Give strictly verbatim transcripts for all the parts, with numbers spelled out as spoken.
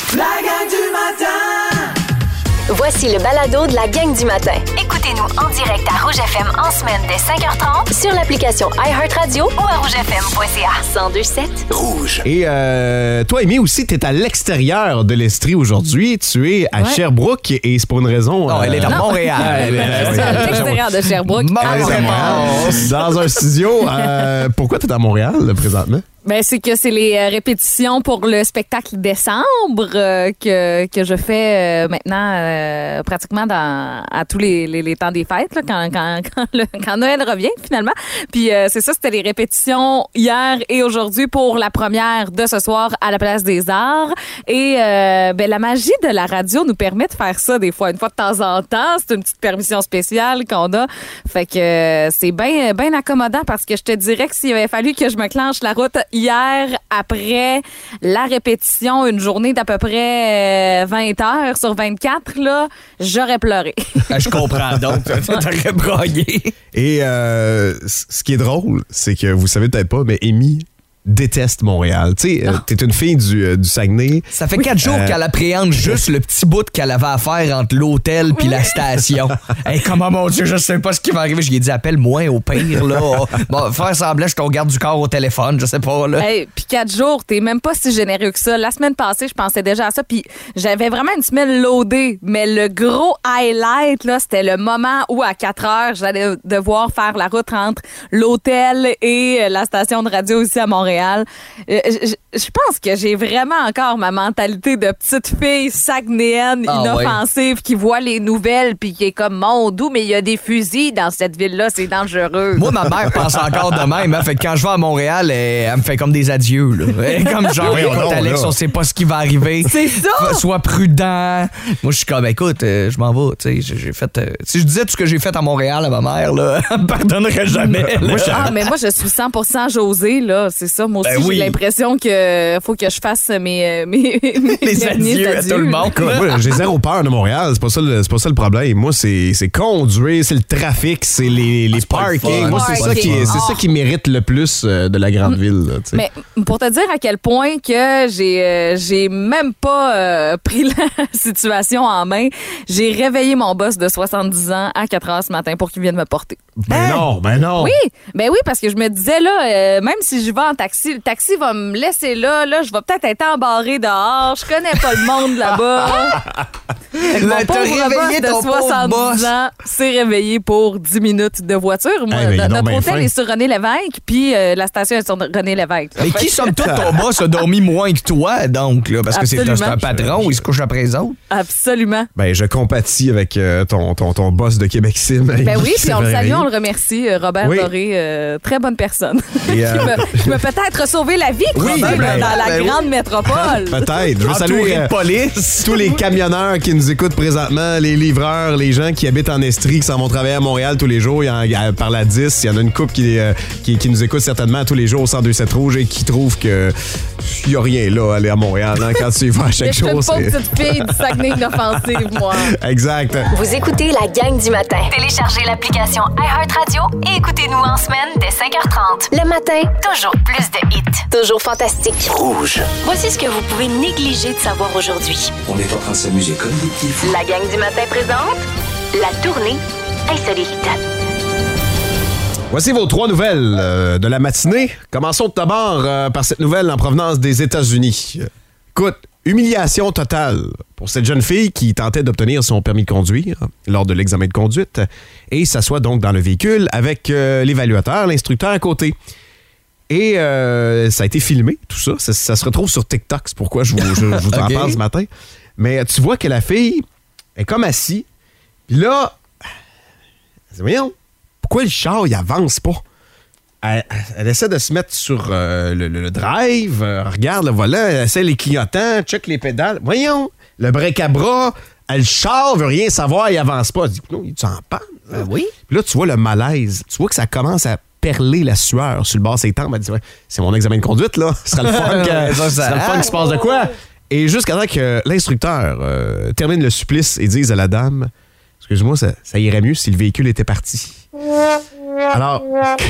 La gang du matin! Voici le balado de la gang du matin. Écoutez-nous en direct à Rouge F M en semaine dès cinq heures trente sur l'application iHeartRadio ou à rouge f m point c a. cent deux sept Rouge. Et euh, toi, Amy, aussi, t'es à l'extérieur de l'Estrie aujourd'hui. Tu es à ouais. Sherbrooke et c'est pour une raison... Non, euh, elle est à Montréal. Elle est à l'extérieur de Sherbrooke. Dans un studio. Euh, pourquoi t'es à Montréal, présentement? Ben, c'est que c'est les euh, répétitions pour le spectacle décembre euh, que, que je fais euh, maintenant euh, pratiquement dans, à tous les, les, les temps des fêtes, là, quand, quand, quand, le, quand Noël revient, finalement. Puis euh, c'est ça, c'était les répétitions hier et aujourd'hui pour la première de ce soir à la Place des Arts. Et euh, ben, la magie de la radio nous permet de faire ça des fois, une fois de temps en temps. C'est une petite permission spéciale qu'on a. Fait que euh, c'est bien ben accommodant parce que je te dirais que s'il avait fallu que je me clenche la route hier, après la répétition, une journée d'à peu près vingt heures sur vingt-quatre, là, j'aurais pleuré. Je comprends donc. T'aurais broyé. Et euh, ce qui est drôle, c'est que vous savez peut-être pas, mais Amy déteste Montréal. Tu sais, euh, t'es une fille du, euh, du Saguenay. Ça fait quatre oui. jours euh... qu'elle appréhende juste le petit bout qu'elle avait à faire entre l'hôtel puis la station. Hey, comment, mon Dieu, je sais pas ce qui va arriver. Je lui ai dit, appelle-moi au pire, là. Bon, faire semblant, je ton garde du corps au téléphone, je sais pas, là. Hey, puis quatre jours, t'es même pas si généreux que ça. La semaine passée, je pensais déjà à ça, puis j'avais vraiment une semaine loadée. Mais le gros highlight, là, c'était le moment où, à quatre heures, j'allais devoir faire la route entre l'hôtel et la station de radio ici à Montréal. Euh, je, je pense que j'ai vraiment encore ma mentalité de petite fille saguenéenne ah, inoffensive ouais. qui voit les nouvelles puis qui est comme mon doux, mais il y a des fusils dans cette ville-là, c'est dangereux. Moi, ma mère pense encore de même. Hein, fait que quand je vais à Montréal, elle, elle me fait comme des adieux. Là. Elle est comme genre, écoute, non, Alex, là. On sait pas ce qui va arriver. C'est ça! Sois prudent. Moi, je suis comme, écoute, euh, je m'en vais. Tu sais, j'ai fait. Euh, si je disais tout ce que j'ai fait à Montréal à ma mère, là, elle me pardonnerait jamais. Moi, je... Ah, mais moi, je suis cent pour cent Josée, là. C'est ça. Moi aussi, ben oui. j'ai l'impression que faut que je fasse mes, mes, mes les adieux, adieux à tout le monde. Moi, j'ai zéro peur de Montréal. C'est pas ça le, c'est pas ça le problème. Moi, c'est, c'est conduire, c'est le trafic, c'est les, les ah, parkings. Moi, c'est, ça qui, c'est ça qui mérite le plus de la grande mmh. ville. Là, mais pour te dire à quel point que j'ai, euh, j'ai même pas euh, pris la situation en main, j'ai réveillé mon boss de soixante-dix ans à quatre heures ce matin pour qu'il vienne me porter. Ben hein? non, ben non. Oui, ben oui, parce que je me disais, là, euh, même si je vais en taxi, le taxi va me laisser là, là, je vais peut-être être embarré dehors, je connais pas le monde là-bas. Fait que mon pauvre boss de soixante-dix ans s'est réveillé pour dix minutes de voiture. Moi, hey, notre non, hôtel fin. est sur René Lévesque, puis euh, la station est sur René Lévesque. Mais qui, somme toute, ton boss a dormi moins que toi, donc, là, parce Absolument. que c'est, c'est un patron, il se couche après les autres. Absolument. Ben, je compatis avec euh, ton, ton, ton boss de Québec Sim. Ben oui, puis on le salue, on le remercie, Robert oui. Doré, euh, très bonne personne. Et euh... qui, me, qui m'a peut-être sauvé la vie, oui, ben, ben, dans la ben, grande oui. métropole. Peut-être. Je veux saluer euh, police. tous les camionneurs qui nous écoutent présentement, les livreurs, les gens qui habitent en Estrie, qui s'en vont travailler à Montréal tous les jours. Il y en, il y a, par la dix, il y en a une couple qui, euh, qui, qui nous écoute certainement tous les jours au cent deux sept Rouge et qui trouve que il n'y a rien là à aller à Montréal hein, quand tu y vas à chaque jour. Je suis une petite fille du Saguenay inoffensive, moi. Exact. Vous écoutez la gang du matin. Téléchargez l'application iHeartRadio et écoutez-nous en semaine dès cinq heures trente. Le matin, toujours plus de hits. Toujours fantastique. Rouge. Voici ce que vous pouvez négliger de savoir aujourd'hui. On est en train de s'amuser comme des petits fous. La gang du matin présente la tournée insolite. Voici vos trois nouvelles euh, de la matinée. Commençons de d'abord euh, par cette nouvelle en provenance des États-Unis. Écoute, humiliation totale pour cette jeune fille qui tentait d'obtenir son permis de conduire lors de l'examen de conduite et s'assoit donc dans le véhicule avec euh, l'évaluateur, l'instructeur à côté. Et euh, ça a été filmé, tout ça. Ça, ça se retrouve sur TikTok, c'est pourquoi je vous, je, je vous en okay. parle ce matin. Mais tu vois que la fille est comme assise. Puis là, elle dit, voyons, pourquoi le char, il avance pas? Elle, elle essaie de se mettre sur euh, le, le, le drive, euh, regarde le volant, elle essaie les clignotants, check les pédales. Voyons, le break à bras, le char veut rien savoir, il avance pas. Elle dit, non, il est en panne. Euh, oui. Puis là, tu vois le malaise. Tu vois que ça commence à perler la sueur sur le bas de ses tempes. Elle dit, ouais, c'est mon examen de conduite, là. Ce sera le fun, que, ça, ça, sera le fun qu'il se passe de quoi? Et jusqu'à temps que l'instructeur euh, termine le supplice et dise à la dame, excuse-moi, ça, ça irait mieux si le véhicule était parti. Alors,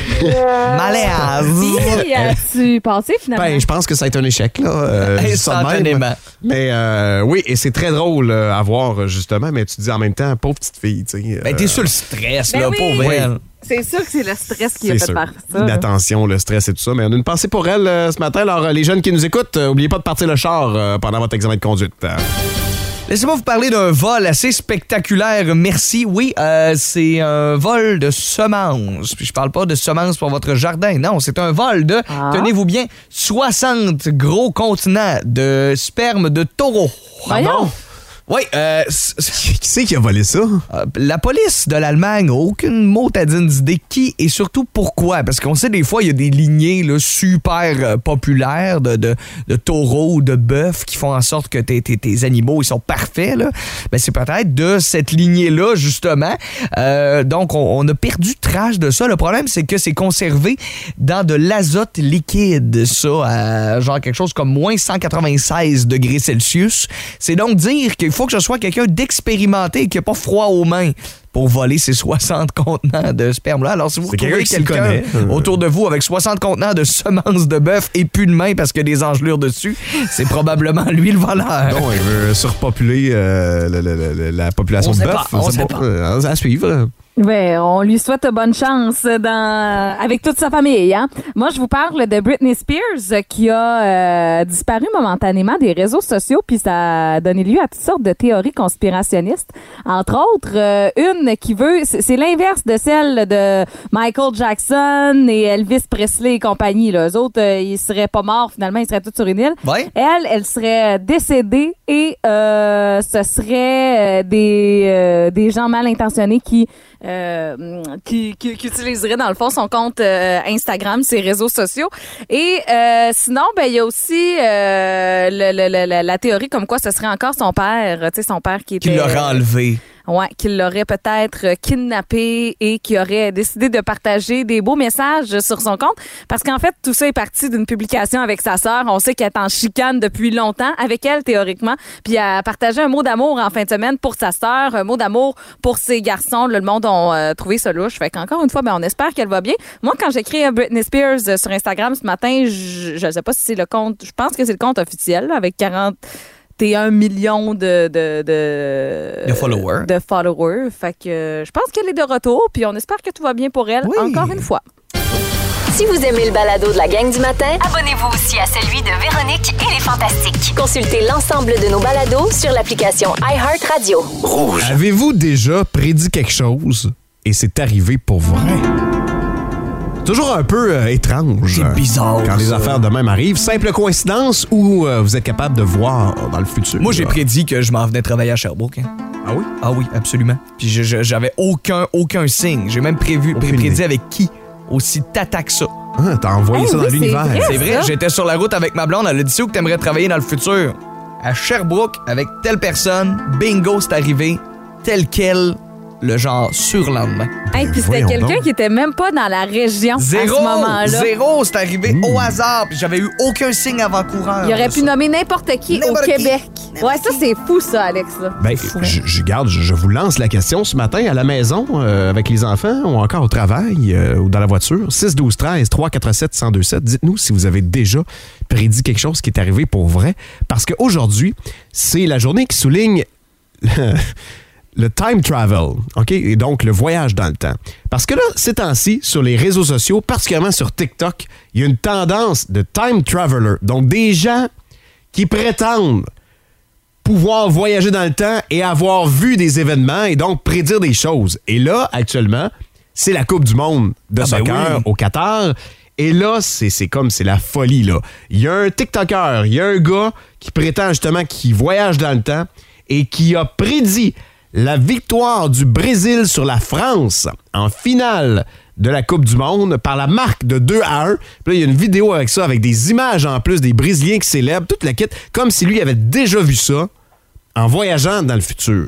Malaise. Puis, as-tu passé finalement? ben, je pense que ça a été un échec, là. Euh, je dis ça de même. Instantanément. Mais euh, oui, et c'est très drôle euh, à voir, justement, mais tu te dis en même temps, pauvre petite fille, tu sais. Ben, euh, t'es sur le stress, Ben là, oui. pauvre Oui. elle. C'est sûr que c'est le stress qui a c'est fait sûr. faire ça. là. L'attention, le stress et tout ça. Mais on a une pensée pour elle euh, ce matin. Alors, euh, les jeunes qui nous écoutent, euh, oubliez pas de partir le char euh, pendant votre examen de conduite. Euh, Laissez-moi vous parler d'un vol assez spectaculaire. Merci. Oui, euh, c'est un vol de semences. Puis je parle pas de semences pour votre jardin. Non, c'est un vol de, Ah. tenez-vous bien, soixante gros contenants de sperme de taureau. Voyons. Oui, euh, c- c- qui c'est qui a volé ça? euh, la police de l'Allemagne n'a aucune motadine d'idée qui et surtout pourquoi. Parce qu'on sait des fois, il y a des lignées là, super euh, populaires de, de, de taureaux ou de bœufs qui font en sorte que tes, tes, tes animaux ils sont parfaits. Là. Ben, c'est peut-être de cette lignée-là, justement. Euh, donc, on, on a perdu trace de ça. Le problème, c'est que c'est conservé dans de l'azote liquide, ça, à genre quelque chose comme moins cent quatre-vingt-seize degrés Celsius. C'est donc dire qu'il faut que ce soit quelqu'un d'expérimenté et qui n'a pas froid aux mains pour voler ces soixante contenants de sperme-là. Alors, si vous C'est retrouvez quelqu'un qui s'y quelqu'un connaît. Euh. autour de vous avec soixante contenants de semences de bœuf et plus de main parce qu'il y a des engelures dessus, c'est probablement lui le voleur. Non, il veut surpopuler euh, la, la- la- la population On de sait bœuf. pas, on sait pas. Euh, à suivre. Ben, on lui souhaite bonne chance dans... avec toute sa famille. Hein? Moi, je vous parle de Britney Spears qui a euh, disparu momentanément des réseaux sociaux, puis ça a donné lieu à toutes sortes de théories conspirationnistes. Entre autres, euh, une qui veut... C'est, c'est l'inverse de celle de Michael Jackson et Elvis Presley et compagnie. Là. Eux autres, euh, ils seraient pas morts, finalement, ils seraient tous sur une île. Ouais. Elle, elle serait décédée et euh, ce serait euh, des, euh, des gens mal intentionnés qui... Euh, qui, qui, qui utiliserait dans le fond son compte euh, Instagram, ses réseaux sociaux. Et euh, sinon, ben il y a aussi euh, le, le, le, la, la théorie comme quoi ce serait encore son père, tu sais son père qui était Qui l'aurait enlevé. Ouais, qu'il l'aurait peut-être kidnappé et qui aurait décidé de partager des beaux messages sur son compte. Parce qu'en fait, tout ça est parti d'une publication avec sa sœur. On sait qu'elle est en chicane depuis longtemps avec elle, théoriquement. Puis elle a partagé un mot d'amour en fin de semaine pour sa sœur, un mot d'amour pour ses garçons. Le monde a euh, trouvé ça louche. Fait qu'encore une fois, ben, on espère qu'elle va bien. Moi, quand j'écris à Britney Spears euh, sur Instagram ce matin, je, je sais pas si c'est le compte, je pense que c'est le compte officiel, là, avec quarante et un millions de, de, de, De followers. De followers. Fait que euh, je pense qu'elle est de retour, puis on espère que tout va bien pour elle, Oui. encore une fois. Si vous aimez le balado de la gang du matin, Abonnez-vous aussi à celui de Véronique et les Fantastiques. consultez l'ensemble de nos balados sur l'application iHeartRadio. Avez-vous déjà prédit quelque chose et c'est arrivé pour vrai? Toujours un peu euh, étrange. C'est bizarre, Quand les ça. affaires de même arrivent. Simple coïncidence ou euh, vous êtes capable de voir dans le futur? Moi, j'ai prédit que je m'en venais travailler à Sherbrooke. hein. Ah oui? Ah oui, absolument. Puis je- je- j'avais aucun, aucun signe. J'ai même prévu, pré- Aucune prédit idée. avec qui aussi t'attaques ça. Ah, t'as envoyé Hey, ça oui, dans c'est l'univers. vrai. C'est vrai, ça? j'étais sur la route avec ma blonde, elle a dit c'est où que t'aimerais travailler dans le futur? À Sherbrooke, avec telle personne, bingo, c'est arrivé, tel quel, le genre surlendemain. Hey, puis c'était voyons quelqu'un donc. qui était même pas dans la région Zéro! à ce moment-là. Zéro, c'est arrivé Mmh. au hasard, puis j'avais eu aucun signe avant-coureur. Il aurait de pu ça. nommer n'importe qui au N'importe qui. Québec. Ouais, ça, c'est fou, ça, Alex. Là. Ben, je, je garde, je, je vous lance la question ce matin à la maison, euh, avec les enfants, ou encore au travail, euh, ou dans la voiture. six douze treize trois quatre sept un zéro deux sept. Dites-nous si vous avez déjà prédit quelque chose qui est arrivé pour vrai. Parce qu'aujourd'hui, c'est la journée qui souligne le, le time travel, OK? Et donc, le voyage dans le temps. Parce que là, ces temps-ci, sur les réseaux sociaux, particulièrement sur TikTok, il y a une tendance de time traveler. Donc, des gens qui prétendent pouvoir voyager dans le temps et avoir vu des événements et donc prédire des choses. Et là, actuellement, c'est la Coupe du monde de Ah ben soccer oui. au Qatar. Et là, c'est, c'est comme, c'est la folie, là. Il y a un TikToker, il y a un gars qui prétend justement qu'il voyage dans le temps et qui a prédit la victoire du Brésil sur la France en finale de la Coupe du monde par la marque de deux à un. Puis là, il y a une vidéo avec ça, avec des images en plus, des Brésiliens qui célèbrent, toute la kit, comme si lui avait déjà vu ça en voyageant dans le futur. C'est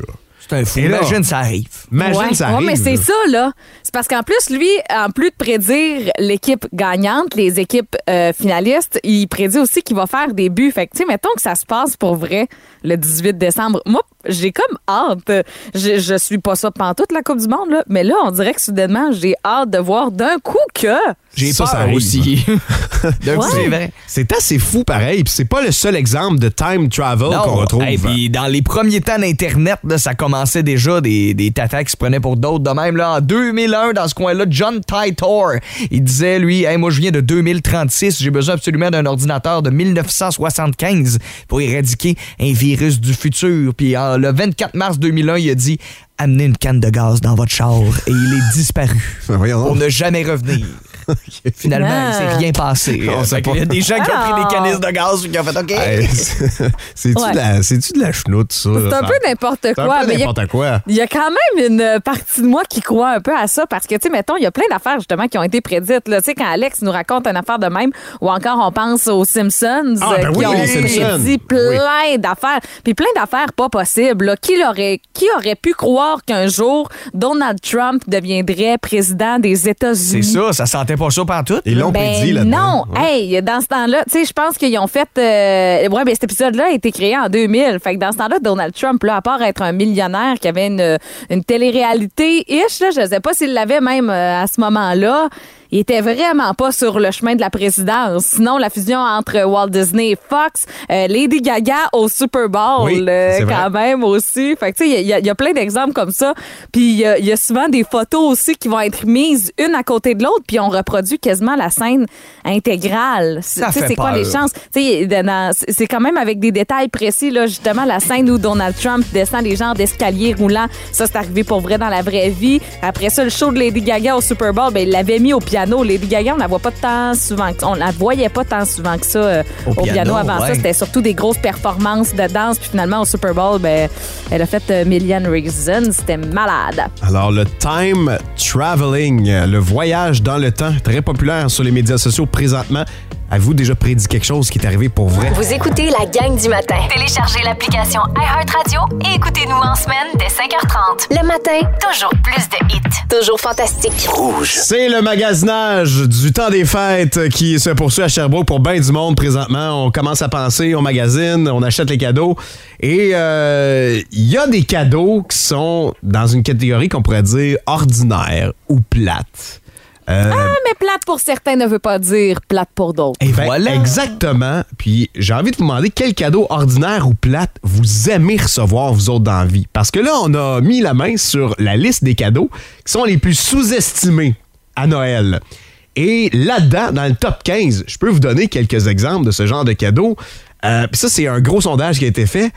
C'est un fou. Et là, Imagine, ça arrive. Imagine, Ouais. ça Ouais, arrive. mais c'est là. ça, là. C'est parce qu'en plus, lui, en plus de prédire l'équipe gagnante, les équipes euh, finalistes, il prédit aussi qu'il va faire des buts. Fait que, tu sais, mettons que ça se passe pour vrai le dix-huit décembre. Moi, j'ai comme hâte. Je, je suis pas ça pantoute, la Coupe du Monde, là. Mais là, on dirait que soudainement, j'ai hâte de voir d'un coup que... J'ai Ça, peur ça arrive. aussi. D'un coup, Ouais. c'est vrai. C'est assez fou pareil. Puis c'est pas le seul exemple de time travel qu'on retrouve. Et puis dans les premiers temps d'Internet, là, ça commençait déjà des, des tatas qui se prenaient pour d'autres. De même, là, en deux mille un, dans ce coin-là, John Titor, il disait, lui, hey, moi, je viens de deux mille trente-six, j'ai besoin absolument d'un ordinateur de mille neuf cent soixante-quinze pour éradiquer un virus du futur. Puis euh, le vingt-quatre mars deux mille un, il a dit, amenez une canne de gaz dans votre char. Et il est disparu. Ben, voyons donc. Pour ne jamais revenir. Finalement, Ah. il s'est rien passé. On sait Fait qu'il pas. y a des gens qui ont pris Ah. des canisses de gaz et qui ont fait OK. Hey, c'est- C'est-tu Ouais. de la, c'est-tu de la chenoute, ça? C'est là, un ça? peu n'importe C'est quoi. un peu mais il y a- n'importe quoi. Il y a quand même une partie de moi qui croit un peu à ça parce que, tu sais, mettons, il y a plein d'affaires justement qui ont été prédites. Tu sais, quand Alex nous raconte une affaire de même, ou encore on pense aux Simpsons Ah, ben euh, qui oui, ont les Simpsons. prédit plein d'affaires. Puis plein d'affaires pas possibles. là. Qui, l'aurait, qui aurait pu croire qu'un jour, Donald Trump deviendrait président des C'est États-Unis? ça, ça sentait pas ça partout. Ils l'ont Ben prédit là-dedans. non, Ouais. hey, dans ce temps-là, tu sais, je pense qu'ils ont fait. Euh, ouais, ben cet épisode-là a été créé en deux mille. Fait que dans ce temps-là, Donald Trump, là, à part être un millionnaire qui avait une, une télé-réalité-ish, là, je sais pas s'il l'avait même euh, à ce moment-là. Il était vraiment pas sur le chemin de la présidence. Sinon, la fusion entre Walt Disney et Fox, euh, Lady Gaga au Super Bowl, Oui, euh, c'est vrai. quand même aussi. Fait que tu sais, il y, a- il y a plein d'exemples comme ça. Puis il y, a- il y a souvent des photos aussi qui vont être mises une à côté de l'autre, puis on reproduit quasiment la scène intégrale. Ça Tu sais, fait c'est quoi peur. les chances? Tu sais, dans- c'est c'est quand même avec des détails précis, là, justement, la scène où Donald Trump descend les genres d'escaliers roulants. Ça, c'est arrivé pour vrai dans la vraie vie. Après ça, le show de Lady Gaga au Super Bowl, ben, il l'avait mis au piano. Lady Gaga, on la voit pas tant souvent. que- On la voyait pas tant souvent que ça euh, Au au, piano, piano, avant ouais. ça. C'était surtout des grosses performances de danse. Puis finalement, au Super Bowl, ben, elle a fait euh, Million Reasons. C'était malade. Alors, le time traveling, le voyage dans le temps, très populaire sur les médias sociaux présentement. Avez-vous déjà prédit quelque chose qui est arrivé pour vrai? Vous écoutez la gang du matin. Téléchargez l'application iHeartRadio et écoutez-nous en semaine dès cinq heures trente. Le matin, Toujours plus de hits. toujours fantastique. C'est le magasinage du temps des fêtes qui se poursuit à Sherbrooke pour bien du monde présentement. On commence à penser, on magasine, on achète les cadeaux. Et euh, il y a des cadeaux qui sont dans une catégorie qu'on pourrait dire ordinaire ou plate. Euh, Ah, mais plate pour certains ne veut pas dire plate pour d'autres. Eh ben, Voilà. exactement. Puis j'ai envie de vous demander quel cadeau ordinaire ou plate vous aimez recevoir, vous autres, dans la vie. Parce que là, on a mis la main sur la liste des cadeaux qui sont les plus sous-estimés à Noël. Et là-dedans, dans le top quinze, je peux vous donner quelques exemples de ce genre de cadeaux. Euh, Puis ça, c'est un gros sondage qui a été fait.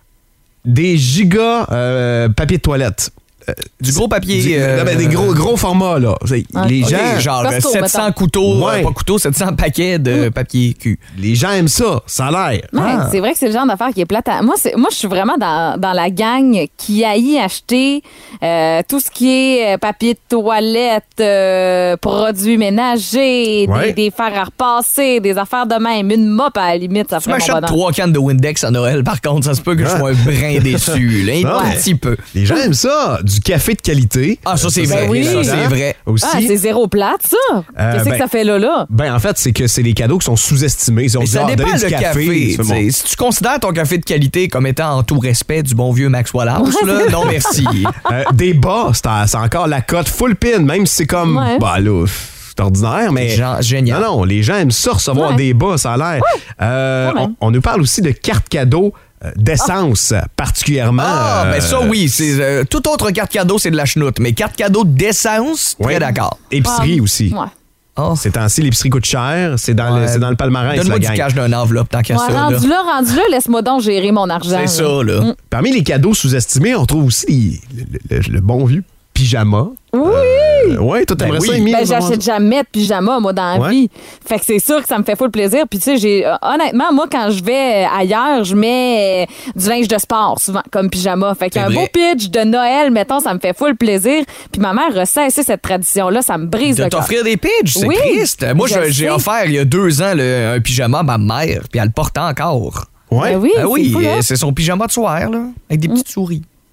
Des gigas euh, papier de toilette. Euh, Du gros papier. du- euh, non, ben, des gros, gros formats, là. C'est- Ah, les, ok, gens, genre Costco, sept cents mettons. couteaux, Ouais. euh, pas couteaux, sept cents paquets de papier cul. les gens aiment ça. Ça a l'air. Ouais, Ah. c'est vrai que c'est le genre d'affaire qui est plate. à- Moi, c'est- moi, je suis vraiment dans, dans la gang qui haït acheter euh, tout ce qui est euh, papier de toilette, euh, produits ménagers, Ouais. des, des fers à repasser, des affaires de même. Une mop, à la limite, ça Tu ferait mon m'achètes bonheur. trois cannes de Windex à Noël, par contre, ça se peut que je sois un brin déçu, là, un Non, mais- petit peu. Les gens aiment ça. Du café de qualité. Ah, ça, c'est Ça, vrai. oui. Ça, c'est hein? vrai. Aussi. Ah, c'est zéro plate, ça. Euh, Qu'est-ce ben- que ça fait là, là? Ben, en fait, c'est que c'est des cadeaux qui sont sous-estimés. Si on Mais dit, ça ah, dépend donner le du café. c'est tu bon. sais. Si tu considères ton café de qualité comme étant en tout respect du bon vieux Max Wallace, là, non merci. Euh, des bas, c'est c'est encore la cote full pin, même si c'est comme, Ouais. bah là, c'est ordinaire, mais... Genre, génial. Non, non, les gens aiment ça, recevoir Ouais. des bas, ça a l'air. Euh, quand on, même. on nous parle aussi de cartes cadeaux euh, d'essence, particulièrement. Ah, euh, ben ça, oui. C'est, euh, toute autre carte cadeau, c'est de la chenoute. Mais carte cadeau d'essence, très ouais. d'accord. Épicerie Ah, aussi. Ouais. Oh. Ces temps-ci, l'épicerie coûte cher. C'est dans, le, Ouais. c'est dans le palmarès, Donne-moi la du gang. cash d'une enveloppe, tant qu'à Ouais, ça. là. rendu là, rendu là, laisse-moi donc gérer mon argent. C'est là. ça, là. Mm. Parmi les cadeaux sous-estimés, on trouve aussi les- le, le- le bon vieux pyjama. Oui! Euh, ouais, toi, t'aimerais Ben ça, oui. Émilie? Ben, recevoir j'achète ça? jamais de pyjama, moi, dans la Ouais. vie. Fait que c'est sûr que ça me fait full plaisir. Puis, tu sais, j'ai, euh, honnêtement, moi, quand je vais ailleurs, je mets euh, du linge de sport, souvent, comme pyjama. Fait qu'un C'est beau vrai. pitch de Noël, mettons, ça me fait full plaisir. Puis, ma mère ressaisse cette tradition-là, ça me brise De le cœur. t'offrir des pitchs, c'est Oui, triste. Moi, je je- le j'ai sais. offert il y a deux ans le- un pyjama à ma mère, puis elle le porte encore. Ouais. Ben oui, Ben oui, c'est fou, là. euh, c'est son pyjama de soir, là, avec des petites souris.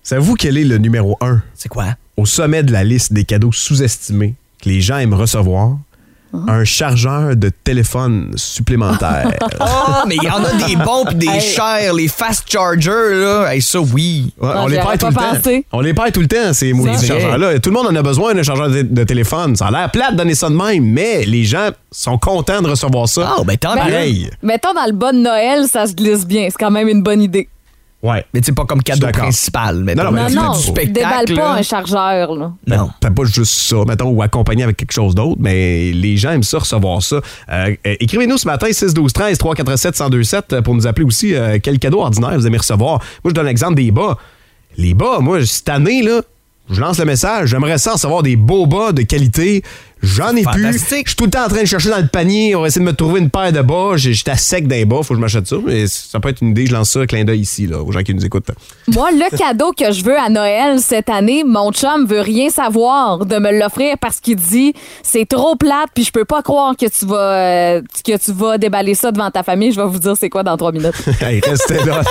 Savez-vous quel est le numéro un? C'est quoi? Au sommet de la liste des cadeaux sous-estimés que les gens aiment recevoir, un chargeur de téléphone supplémentaire. Ah, mais il y en a des bons pis des Hey. chers, les fast chargers, là. Hey, ça, oui. Ouais, Non, on les j'y perd tout avais le pas temps. pensé. On les perd tout le temps, ces maudits C'est vrai. chargeurs-là. Tout le monde en a besoin d'un chargeur de, de téléphone. Ça a l'air plate de donner ça de même, mais les gens sont contents de recevoir ça. Ah, ben tant mieux. Pareil. Mettons, dans le bas de Noël, ça se glisse bien. C'est quand même une bonne idée. Ouais. Mais tu sais, pas comme cadeau Je suis d'accord. principal. Mais Non, non, mais Non, tu non, fais du déballe spectacle, pas là. un chargeur, là. Non. Peut-être pas juste ça, mettons, ou accompagné avec quelque chose d'autre, mais les gens aiment ça, recevoir ça. Euh, euh, écrivez-nous ce matin, six douze treize trois quatre sept un zéro deux sept, pour nous appeler aussi euh, quel cadeau ordinaire vous aimez recevoir. Moi, je donne l'exemple des bas. Les bas, moi, cette année, là, je lance le message, j'aimerais ça recevoir des beaux bas de qualité. J'en ai plus. Fantastique. Je suis tout le temps en train de chercher dans le panier. On va essayer de me trouver une paire de bas. J'ai- J'étais à sec d'un bas. Faut que je m'achète ça. Mais ça peut être une idée. Je lance ça, clin d'œil ici, là, aux gens qui nous écoutent. Moi, le cadeau que je veux à Noël cette année, mon chum veut rien savoir de me l'offrir parce qu'il dit c'est trop plate puis je peux pas croire que tu vas euh, que tu vas déballer ça devant ta famille. Je vais vous dire c'est quoi dans trois minutes. Hey, restez là.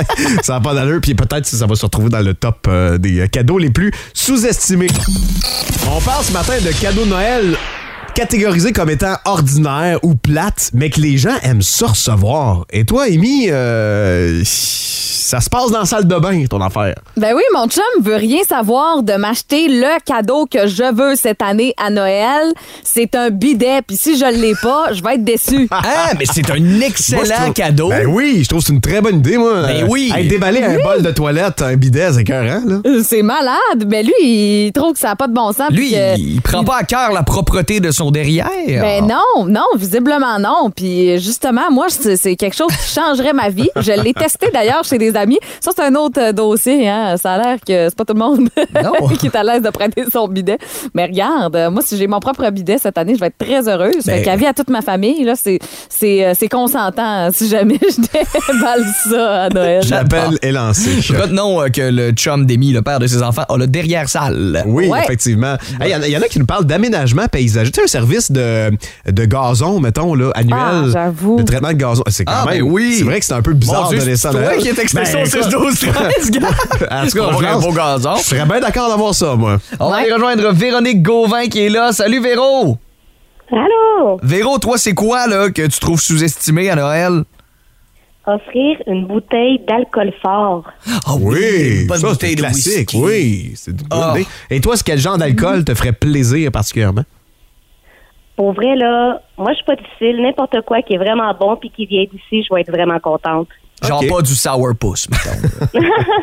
Ça n'a pas d'allure. Puis peut-être que ça va se retrouver dans le top euh, des cadeaux les plus sous-estimés. On parle ce matin de cadeaux de Noël catégorisés comme étant ordinaires ou plates, mais que les gens aiment ça recevoir. Et toi, Amy, euh, ça se passe dans la salle de bain, ton affaire. Ben oui, mon chum veut rien savoir de m'acheter le cadeau que je veux cette année à Noël. C'est un bidet. Puis si je l'ai pas, je vais être déçu. Ah, mais c'est un Moi, je excellent trouve- cadeau. Ben oui, je trouve que c'est une très bonne idée, moi. Ben Euh, oui. hey, déballer un bol de toilette, un bidet, c'est écœurant, là. C'est malade. Mais lui, il trouve que ça n'a pas de bon sens. Lui, puis que- il, il prend pas à cœur la propreté de son derrière. Ben non, non, visiblement non. Puis justement, moi, c'est c'est quelque chose qui changerait ma vie. Je l'ai testé d'ailleurs chez des amis. Ça, c'est un autre euh, dossier. Hein. Ça a l'air que c'est pas tout le monde Non. qui est à l'aise de prêter son bidet. Mais regarde, euh, moi, si j'ai mon propre bidet cette année, je vais être très heureuse. Ben- Fait qu'avis à toute ma famille, là, c'est c'est euh, c'est consentant hein, si jamais je déballe ça à Noël. L'appel est lancé. Retenons euh, que le chum d'Amy, le père de ses enfants, a le derrière-salle. Oui, Ouais. effectivement. Il y, en a- y en a qui nous parlent d'aménagement paysager. Tu sais, un service de, de gazon, mettons, là, annuel. Ah, j'avoue. De traitement de gazon. C'est quand Ah, même. ben oui. C'est vrai que c'est un peu bizarre Mon de Dieu, donner ça à c'est toi Noël. qui es expressé Ben, au six écoute, douze treize, gars. En tout cas, On je va un lance- beau gazon. Je serais bien d'accord d'avoir ça, moi. On va aller rejoindre Véronique Gauvin qui est là. Salut Véro! Allô? Véro, toi, c'est quoi là que tu trouves sous-estimé à Noël? Offrir une bouteille d'alcool fort. Ah Oui, une bonne ça, c'est bouteille de classique. whisky. Oui, c'est une bonne Ah. idée. Et toi, c'est quel genre d'alcool te ferait plaisir particulièrement? Pour vrai, là, moi, je suis pas difficile. N'importe quoi qui est vraiment bon puis qui vient d'ici, je vais être vraiment contente. Genre Ok. pas du sourpuss, mettons.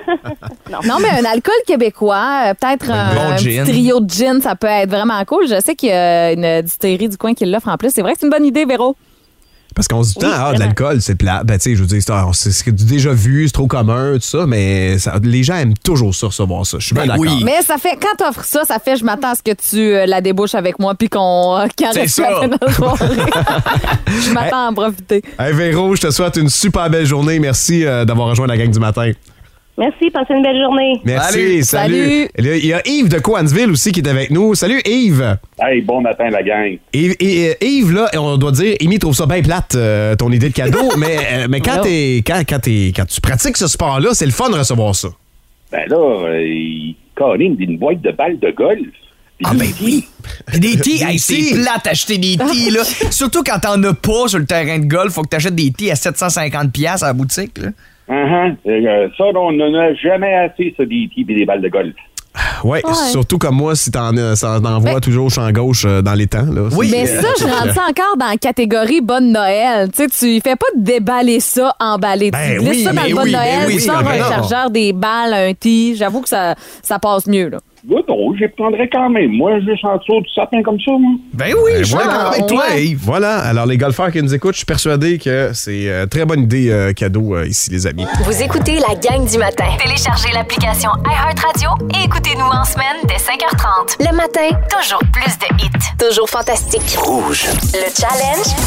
Non, mais un alcool québécois, euh, peut-être un, bon un petit gin. trio de gin, ça peut être vraiment cool. Je sais qu'il y a une distillerie du coin qui l'offre en plus. C'est vrai que c'est une bonne idée, Véro. Parce qu'on se dit, tout le temps, ah, de vraiment. l'alcool, c'est plat. Ben, tu sais, je veux dire, c'est ah, c'est ce que tu as déjà vu, c'est trop commun, tout ça, mais ça- les gens aiment toujours ça, recevoir ça. Je suis bien Ben d'accord. oui. Mais ça fait, quand t'offres ça, ça fait, je m'attends à ce que tu euh, la débouches avec moi puis qu'on euh, qu'il en C'est reste ça. plus après notre soirée. Je m'attends à en profiter. Hey Véro, je te souhaite une super belle journée. Merci euh, d'avoir rejoint la gang du matin. Merci, passez une belle journée. Merci, salut. Salut. Et là, il y a Yves de Coansville aussi qui est avec nous. Salut Yves. Hey, bon matin, la gang. Yves, et, euh, Yves, là, on doit dire, Amy trouve ça bien plate, euh, ton idée de cadeau, mais, euh, mais quand, Voilà. t'es, quand, quand, t'es, quand tu pratiques ce sport-là, c'est le fun de recevoir ça. Ben là, euh, il Colin, une boîte de balles de golf. Puis Ah des ben petits. oui. Puis des tees, hey, Des c'est tees. plate acheter des tees, là. Surtout quand t'en as pas sur le terrain de golf, faut que t'achètes des tees à sept cent cinquante dollars à la boutique, là. Uh-huh. Euh, ça, on n'en a jamais assez, ça, des petits et des balles de golf. Ouais, Ouais. surtout comme moi, si t'en, as- t'en envoies Mais- toujours au champ gauche euh, dans les temps. Là. Oui. Mais ça, je rentre ça encore dans la catégorie bonne Noël. Tu sais, tu fais pas déballer ça emballé. Ben tu glisses oui, ça dans mais le bonne oui, mais Noël, oui, tu sors ben un non. chargeur, des balles, un tee. J'avoue que ça, ça passe mieux, là. Là, non, je les prendrais quand même. Moi, juste en dessous du sapin comme ça, moi. Ben oui, je suis voilà. d'accord avec toi, Ouais. Yves. Voilà, alors les golfeurs qui nous écoutent, je suis persuadé que c'est euh, très bonne idée euh, cadeau euh, ici, les amis. Vous écoutez la gang du matin. Téléchargez l'application iHeartRadio et écoutez-nous en semaine dès cinq heures trente. Le matin, Toujours plus de hits. toujours fantastique. Le challenge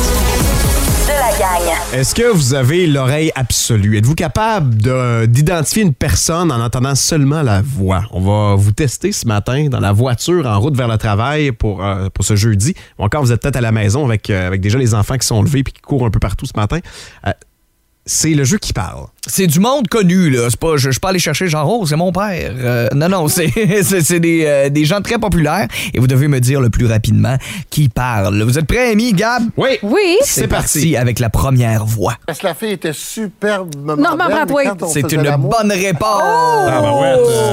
de la gang. Est-ce que vous avez l'oreille absolue? Êtes-vous capable de- d'identifier une personne en entendant seulement la voix? On va vous tester ce matin dans la voiture en route vers le travail pour, euh, pour ce jeudi. Ou encore, vous êtes peut-être à la maison avec, euh, avec déjà les enfants qui sont levés et qui courent un peu partout ce matin. Euh, c'est le jeu qui parle. C'est du monde connu, là. C'est pas, je, je suis pas allé chercher genre, oh, c'est mon père. Euh, non, non, c'est, c'est, c'est des, euh, des gens très populaires et vous devez me dire le plus rapidement qui parle. Vous êtes prêts, Amy, Gab? Oui. Oui. C'est, c'est parti. parti avec la première voix. Parce que la fille était superbe. Normand Brathwaite. C'est une bonne réponse. Oh! Ah, ben ouais.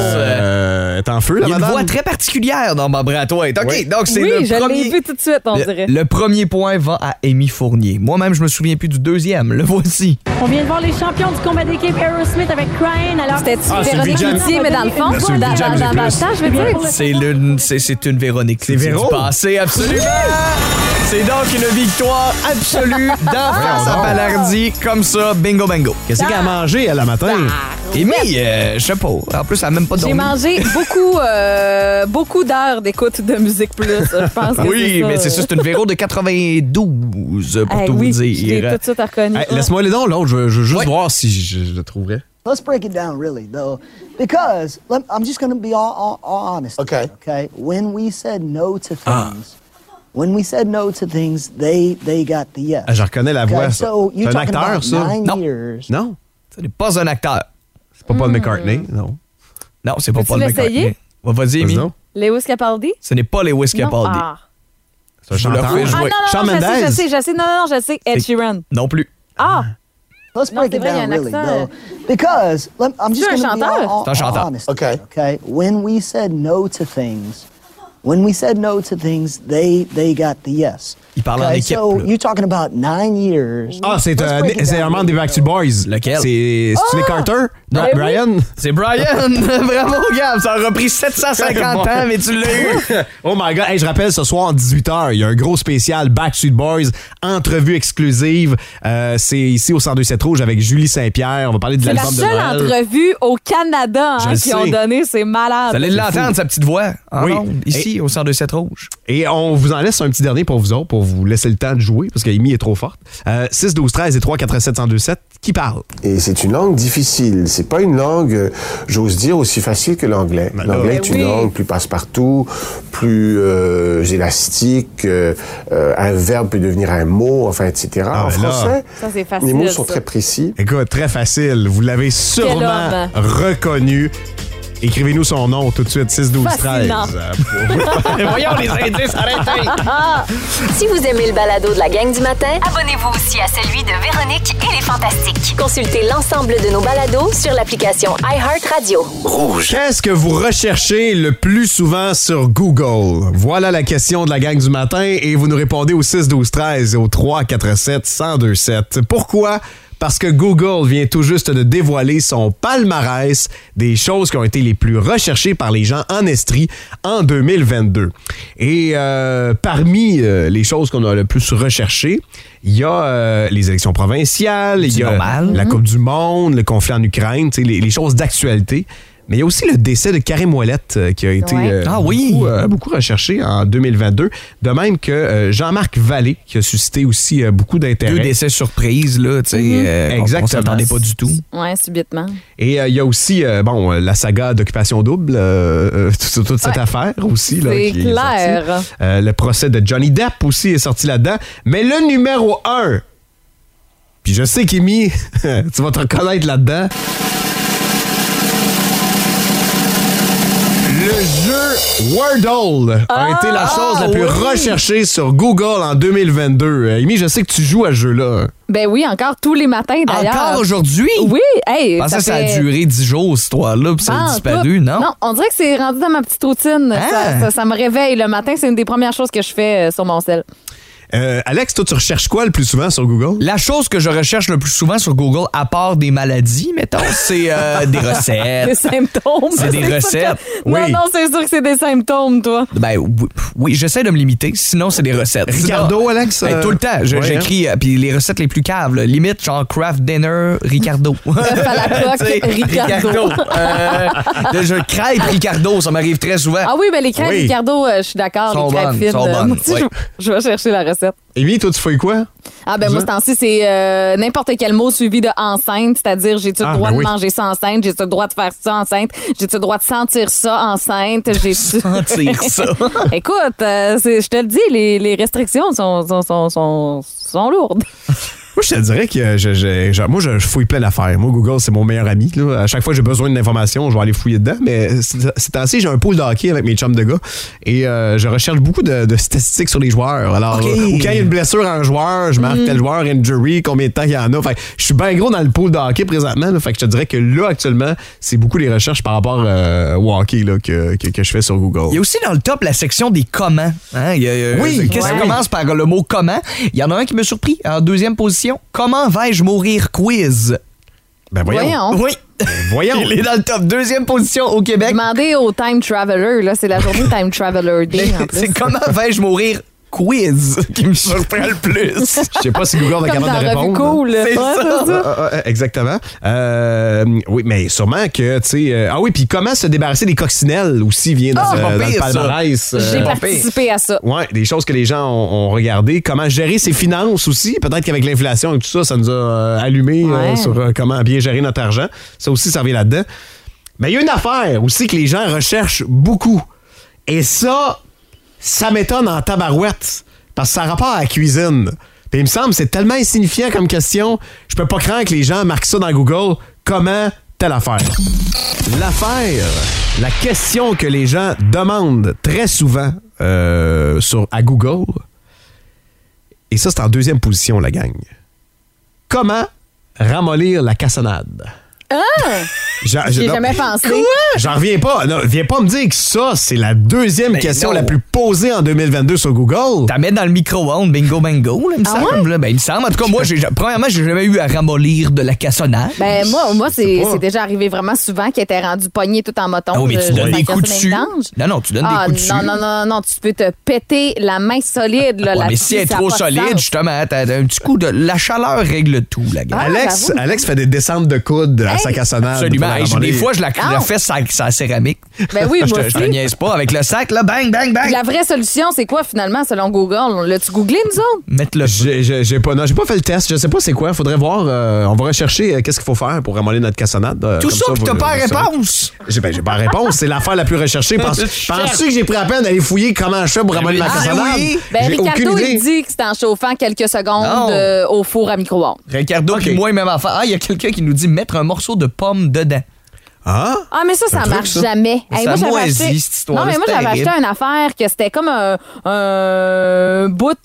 Euh, est en feu, là, Il y a une madame? voix très particulière, Normand Brathwaite. OK, Oui. donc c'est oui, le je premier... l'ai vu tout de suite, on le, dirait. le premier point va à Amy Fournier. Moi-même, je me souviens plus du deuxième. Le voici. On vient de voir les champions du combat d'équipe Aerosmith avec Crying. Alors, C'était-tu Ah, c'est Véronique Vijay. Cloutier, mais dans le fond, C'est dans, Vijay dans, dans, dans le Music temps, je veux dire. C'est, le, c'est, c'est une Véronique C'est Cloutier Véro? du passé, absolument. C'est donc une victoire absolue d'en face à Palardy. Comme ça, bingo, bingo. Qu'est-ce qu'elle a mangé, elle, la matin? Amy, euh, je sais pas. En plus, elle a même pas J'ai dormi. mangé beaucoup, euh, beaucoup d'heures d'écoute de Musique Plus. Je pense que Oui, c'est ça. mais c'est ça, c'est une Véro de quatre-vingt-douze, pour Eh tout oui, vous je l'ai dire. tout de suite reconnu. Hey, laisse-moi les dons, l'autre. Je veux, je veux juste Ouais. voir si je, je le trouverais. Let's break it down, really, though, because let, I'm just going to be all, all, all honest. Okay. Okay. When we said no to things, when we said no to things, they they got the yes. Ah, je reconnais la voix, Okay, ça. so C'est you're un talking acteur, about ça? nine Non. years. Non? Ce n'est pas un acteur. C'est pas Paul McCartney, non. Non, c'est pas Peux-tu Paul l'essayer? McCartney. Ouais, vas-y, Amy. Vas-y donc. Lewis Capaldi? Ce n'est pas Lewis Non. Capaldi. Ah. C'est un Je vous le chanteur. refais Ah jouer. non, non, Shawn non, je sais, Mendes? je sais, je sais. Non, non, non, je sais. Ed C'est- Sheeran. Non plus. Ah! Let's Non, break c'est it vrai, il y a down, un really, accent. though, because let, I'm just C'est un going to be all, chanteur? all, C'est un chanteur. all honest. Okay. Okay. When we said no to things, when we said no to things, they they got the yes. Il parle en Okay, équipe, So là. you're talking about nine years. Ah, c'est Let's euh, break it c'est down, un membre des really, Backstreet Boys. Lequel? C'est c'est Nick Carter? Non. Bra- Brian? C'est Brian. Bravo, Gab. Ça aura pris sept cent cinquante ans, mais tu l'as eu. Oh my God. Hey, je rappelle, ce soir, à dix-huit heures, il y a un gros spécial Backstreet Boys, entrevue exclusive. Euh, c'est ici au cent deux sept Rouge avec Julie Saint-Pierre. On va parler de C'est la l'album de seule Noël. entrevue au Canada Je hein, le qu'ils ont sais. donné. C'est malade. Vous allez l'entendre, sa petite voix. En Oui. ondes, ici, au cent deux sept Rouge. Et on vous en laisse un petit dernier pour vous autres, pour vous laisser le temps de jouer, parce qu'Amy est trop forte. Euh, six douze treize et trois quatre sept un zéro deux sept, qui parle? Et c'est une langue difficile. C'est pas une langue, euh, j'ose dire, aussi facile que l'anglais. Ben là, L'anglais est oui. une langue plus passe-partout, plus euh, élastique. Euh, euh, un verbe peut devenir un mot, enfin, et cetera. Ah, en ben là. français, Ça, c'est facile. les mots sont ça. très précis. Écoute, très facile. Vous l'avez sûrement homme. reconnu. Écrivez-nous son nom tout de suite, six douze treize. Fascinant. Voyons les indices, arrêtez. Si vous aimez le balado de la gang du matin, Abonnez-vous aussi à celui de Véronique et les Fantastiques. consultez l'ensemble de nos balados sur l'application iHeartRadio. Rouge. Qu'est-ce que vous recherchez le plus souvent sur Google? Voilà la question de la gang du matin et vous nous répondez au six douze treize et au trois quatre sept un zéro deux sept. Pourquoi? Parce que Google vient tout juste de dévoiler son palmarès des choses qui ont été les plus recherchées par les gens en Estrie en deux mille vingt-deux. Et euh, parmi euh, les choses qu'on a le plus recherchées, il y a euh, les élections provinciales, il y a normal. la Coupe du Monde, le conflit en Ukraine, tu sais, les, les choses d'actualité. Mais il y a aussi le décès de Karim Ouellet euh, qui a été Ouais. euh, Ah oui. beaucoup, euh, beaucoup recherché en deux mille vingt-deux. De même que euh, Jean-Marc Vallée qui a suscité aussi euh, beaucoup d'intérêt. Deux décès surprises, là, tu sais. euh, on- Exactement. On s'attendait pas du tout. Ouais, subitement. Et euh, il y a aussi euh, bon, euh, la saga d'Occupation Double, euh, euh, toute, toute cette Ouais. affaire aussi. Là, C'est qui est clair. sortie. Euh, le procès de Johnny Depp aussi est sorti là-dedans. Mais le numéro un, puis je sais qu'Amy, tu vas te reconnaître là-dedans. Le jeu Wordle a été la chose la plus oui. recherchée sur Google en deux mille vingt-deux. Euh, Amy, je sais que tu joues à ce jeu-là. Ben oui, encore tous les matins d'ailleurs. Encore aujourd'hui? Oui, hey, Je pensais ça que ça a fait- duré dix jours, cette histoire-là, puis ça Ah, a disparu, tout. non? Non, on dirait que c'est rendu dans ma petite routine. Ah. Ça, ça- ça me réveille le matin. C'est une des premières choses que je fais euh, sur mon sel. Euh, Alex, toi, tu recherches quoi le plus souvent sur Google? La chose que je recherche le plus souvent sur Google, à part des maladies, mettons, c'est euh, des recettes. Des symptômes. C'est des sûr que- recettes. Non, Oui. non, c'est sûr que c'est des symptômes, toi. Ben oui, oui, j'essaie de me limiter, sinon c'est des recettes. Ricardo, Sinon- Alex? Ben, euh, tout le temps, je- ouais, j'écris, euh, puis les recettes les plus caves, là, limite genre craft dinner Ricardo. Œuf à la coque, Tu sais, Ricardo. Euh, là, je crêpe Ricardo, ça m'arrive très souvent. Ah oui, ben les crêpes Oui. Ricardo, euh, je suis d'accord, Sont les crêpes bonnes, fines. sont euh, bonnes, moi aussi, ouais. je, je vais chercher la recette. Amy, toi, tu fais quoi? Ah ben moi, ce temps-ci, c'est euh, n'importe quel mot suivi de enceinte, c'est-à-dire j'ai-tu le Ah, droit ben de oui. manger ça enceinte, j'ai-tu le droit de faire ça enceinte, j'ai-tu le droit de sentir ça enceinte, j'ai-tu... Sentir ça. Écoute, euh, c'est- je te le dis, les, les restrictions sont, sont, sont, sont, sont lourdes. Moi, je te dirais que je, je, je- moi, je, je fouille plein d'affaires. Moi, Google, c'est mon meilleur ami. Là. À chaque fois que j'ai besoin d'informations, je vais aller fouiller dedans. Mais c'est c'est ainsi, j'ai un pool de hockey avec mes chums de gars et euh, je recherche beaucoup de, de statistiques sur les joueurs. Alors, OK. euh, ou quand il y a une blessure en joueur, je marque Mm. tel joueur, injury, combien de temps il y en a. Fait que je suis bien gros dans le pool de hockey présentement. Là. Fait que je te dirais que là, actuellement, c'est beaucoup les recherches par rapport euh, au hockey là, que, que, que je fais sur Google. Il y a aussi dans le top la section des comment. Hein? Il y a, euh, Oui, Qu'est-ce qui ouais. commence par le mot comment? Il y en a un qui me surpris en deuxième position. Comment vais-je mourir quiz? Ben voyons. Voyons. Oui. Voyons. Il est dans le top. Deuxième position au Québec. Demandez au Time Traveler, là, c'est la journée Time Traveler Day en plus. C'est comment vais-je mourir quiz qui me surprend le plus. Je sais pas si Google est Comme capable dans de Revue répondre. Cool. C'est Ouais, ça. c'est ça. Ah, ah, ah, exactement. Euh, oui, mais sûrement que, tu sais... euh, ah oui, puis comment se débarrasser des coccinelles aussi vient dans, Ah, le- pas dans le pire, ça. palmarès. euh, J'ai pas participé à ça. Ouais, des choses que les gens ont, ont regardées. Comment gérer ses finances aussi. Peut-être qu'avec l'inflation et tout ça, ça nous a euh, allumé euh, Ouais. sur euh, comment bien gérer notre argent. Ça aussi, ça revient là-dedans. Mais il y a une affaire aussi que les gens recherchent beaucoup. Et ça, ça m'étonne en tabarouette. Parce que ça a rapport à la cuisine. Puis il me semble que c'est tellement insignifiant comme question, je peux pas craindre que les gens marquent ça dans Google. Comment telle affaire? L'affaire, la question que les gens demandent très souvent euh, sur, à Google, et ça, c'est en deuxième position, la gang. Comment ramollir la cassonade? Ah! J'en- J'y ai non, jamais pensé. J'en reviens pas. Non, viens pas me dire que ça, c'est la deuxième Ben question non. la plus posée en deux mille vingt-deux sur Google. T'as mis dans le micro-ondes, bingo, bingo, là, il me Ah semble. là. Ben, il me semble. En tout cas, moi, j'ai, premièrement, j'ai jamais eu à ramollir de la cassonade. Ben, moi, moi c'est pas. c'est déjà arrivé vraiment souvent qu'il était rendu pogné tout en moton. Ah oui, mais tu Je- donnes je des coups cassais dessus. les vidanges. Non, non, tu donnes Ah, des coups dessus. non, non, non, non, tu peux te péter la main solide. Là, Ouais, mais là-dessus, si elle est ça a trop pas de solide, sens. justement, t'as t'as un petit coup de. La chaleur règle tout, la gars. Ah, Alex, j'avoue. Alex fait des descentes de coude à Hey! sa cassonade. Absolument. pour la Hey, j'ai- ramolir. des fois, je la, je la Ah. fais sa, sa céramique. Ben oui, je moi te, je te aussi. niaise pas. Avec le sac, là, bang, bang, bang. Puis la vraie solution, c'est quoi finalement, selon Google? L'as-tu googlé, nous autres? Mettre le. J'ai j'ai- j'ai pas, non, j'ai pas fait le test. Je sais pas c'est quoi. Faudrait voir. euh, on va rechercher euh, qu'est-ce qu'il faut faire pour ramolir notre cassonade. euh, Tout comme ça, puis vous- t'as pas vous la savez. réponse. J'ai ben, j'ai pas la réponse. C'est l'affaire la plus recherchée. Penses- Je Penses-tu que j'ai pris la peine d'aller fouiller comment je fais pour ramolir ma Ah cassonade? oui! Ben, J'ai Ricardo, aucune il idée. dit que c'est en chauffant quelques secondes Non. euh, au four à micro-ondes. Ricardo, Ok. puis moi, même affaire. Ah, il y a quelqu'un qui nous dit mettre un morceau de pomme dedans. Ah? Ah, mais ça, ça truc, marche ça. jamais. Ça moi, j'avais moisit, acheté- cette histoire-là, Non, mais moi, c'est j'avais acheté terrible. une affaire que c'était comme un, un bout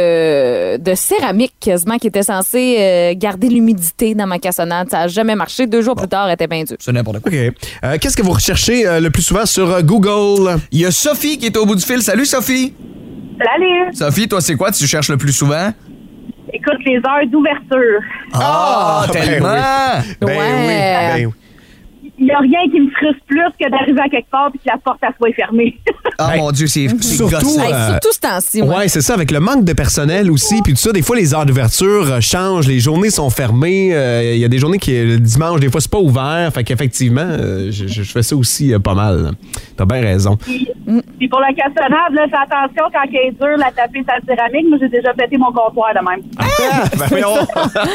de, de céramique quasiment qui était censé euh, garder l'humidité dans ma cassonade. Ça n'a jamais marché. Deux jours plus tard, elle était bien dure. C'est n'importe quoi. OK. Euh, qu'est-ce que vous recherchez euh, le plus souvent sur euh, Google? Il y a Sophie qui est au bout du fil. Salut, Sophie. Salut! Sophie, toi, c'est quoi tu cherches le plus souvent? Écoute, les heures d'ouverture. Ah, ben tellement! Ben Ouais. oui. Ben oui. Il n'y a rien qui me frustre plus que d'arriver à quelque part et que la porte elle soit fermée. Ah, Ben, mon Dieu, c'est c'est surtout, gossant. Hey, euh, surtout ce temps-ci, moi. Ouais, c'est ça, avec le manque de personnel aussi, puis tout ça, des fois, les heures d'ouverture euh, changent, les journées sont fermées, euh, il y a des journées qui, le dimanche, des fois, c'est pas ouvert, fait qu'effectivement, euh, je, je fais ça aussi euh, pas mal. T'as bien raison. Puis, puis pour la cassonade, là, fais attention quand elle est dure, la taper sa céramique. Moi, j'ai déjà pété mon comptoir de même. Ben voyons.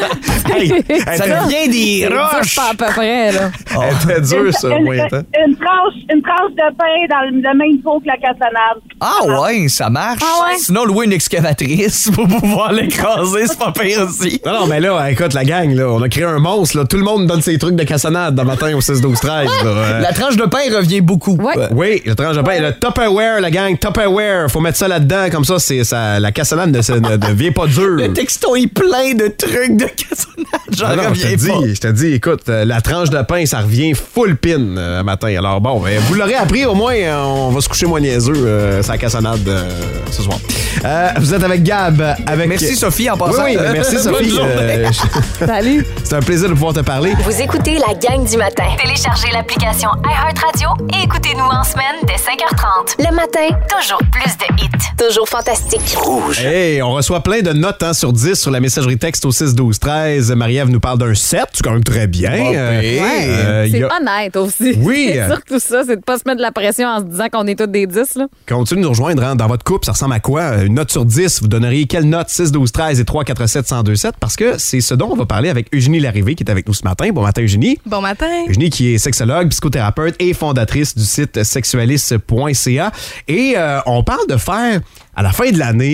Hey, elle Ça était- devient des C'est roches! pas à peu près, là. elle était dure, ça, une, au moins, hein? une, une tranche, une tranche de pain dans le, le même pot que la cassonade. Ah ouais, ça marche. Ah ouais? Sinon, louer une excavatrice pour pouvoir l'écraser, c'est pas pire aussi. Non, non, mais là, écoute, la gang, là, on a créé un monstre, là. Tout le monde donne ses trucs de cassonade dans matin au six douze treize. là. Euh, La tranche de pain revient beaucoup. Ouais. Oui, le tranche de pain. Le Tupperware, la gang, Tupperware. Faut mettre ça là-dedans, comme ça, c'est ça, la cassonade ne, se- ne devient pas dure. Le texto est plein de trucs de cassonade. J'en Non, non, je te reviens pas. dis, je te dis, écoute, euh, la tranche de pain, ça revient full pin euh, matin. Alors bon, ben, vous l'aurez appris, au moins, euh, on va se coucher moins niaiseux, euh, sa cassonade euh, ce soir. Euh, vous êtes avec Gab, avec... Merci, Sophie, en Oui, passant. oui, ben, merci, Bonne Sophie. journée. Euh, je- Salut. c'est un plaisir de pouvoir te parler. Vous écoutez la gang du matin. Téléchargez l'application iHeartRadio et écoutez-nous en semaine dès cinq heures trente. Le matin, toujours plus de hits. Toujours fantastique. Hey, on reçoit plein de notes hein, sur dix sur la messagerie texte au six douze treize. Marie-Ève nous parle d'un sept, c'est quand même très bien. Bon, Euh, ben, euh, il C'est y a- honnête aussi. Oui. C'est surtout ça, c'est de pas se mettre de la pression en se disant qu'on est tous des dix, là. Continuez de nous rejoindre hein, dans votre couple, ça ressemble à quoi? Une note sur dix, vous donneriez quelle note? six, douze, treize et trois, quatre, sept, un zéro deux sept parce que c'est ce dont on va parler avec Eugénie Larrivée qui est avec nous ce matin. Bon matin, Eugénie. Bon matin. Eugénie qui est sexologue, psychothérapeute et fondatrice du site sexualiste point c a. Et euh, on parle de faire, à la fin de l'année,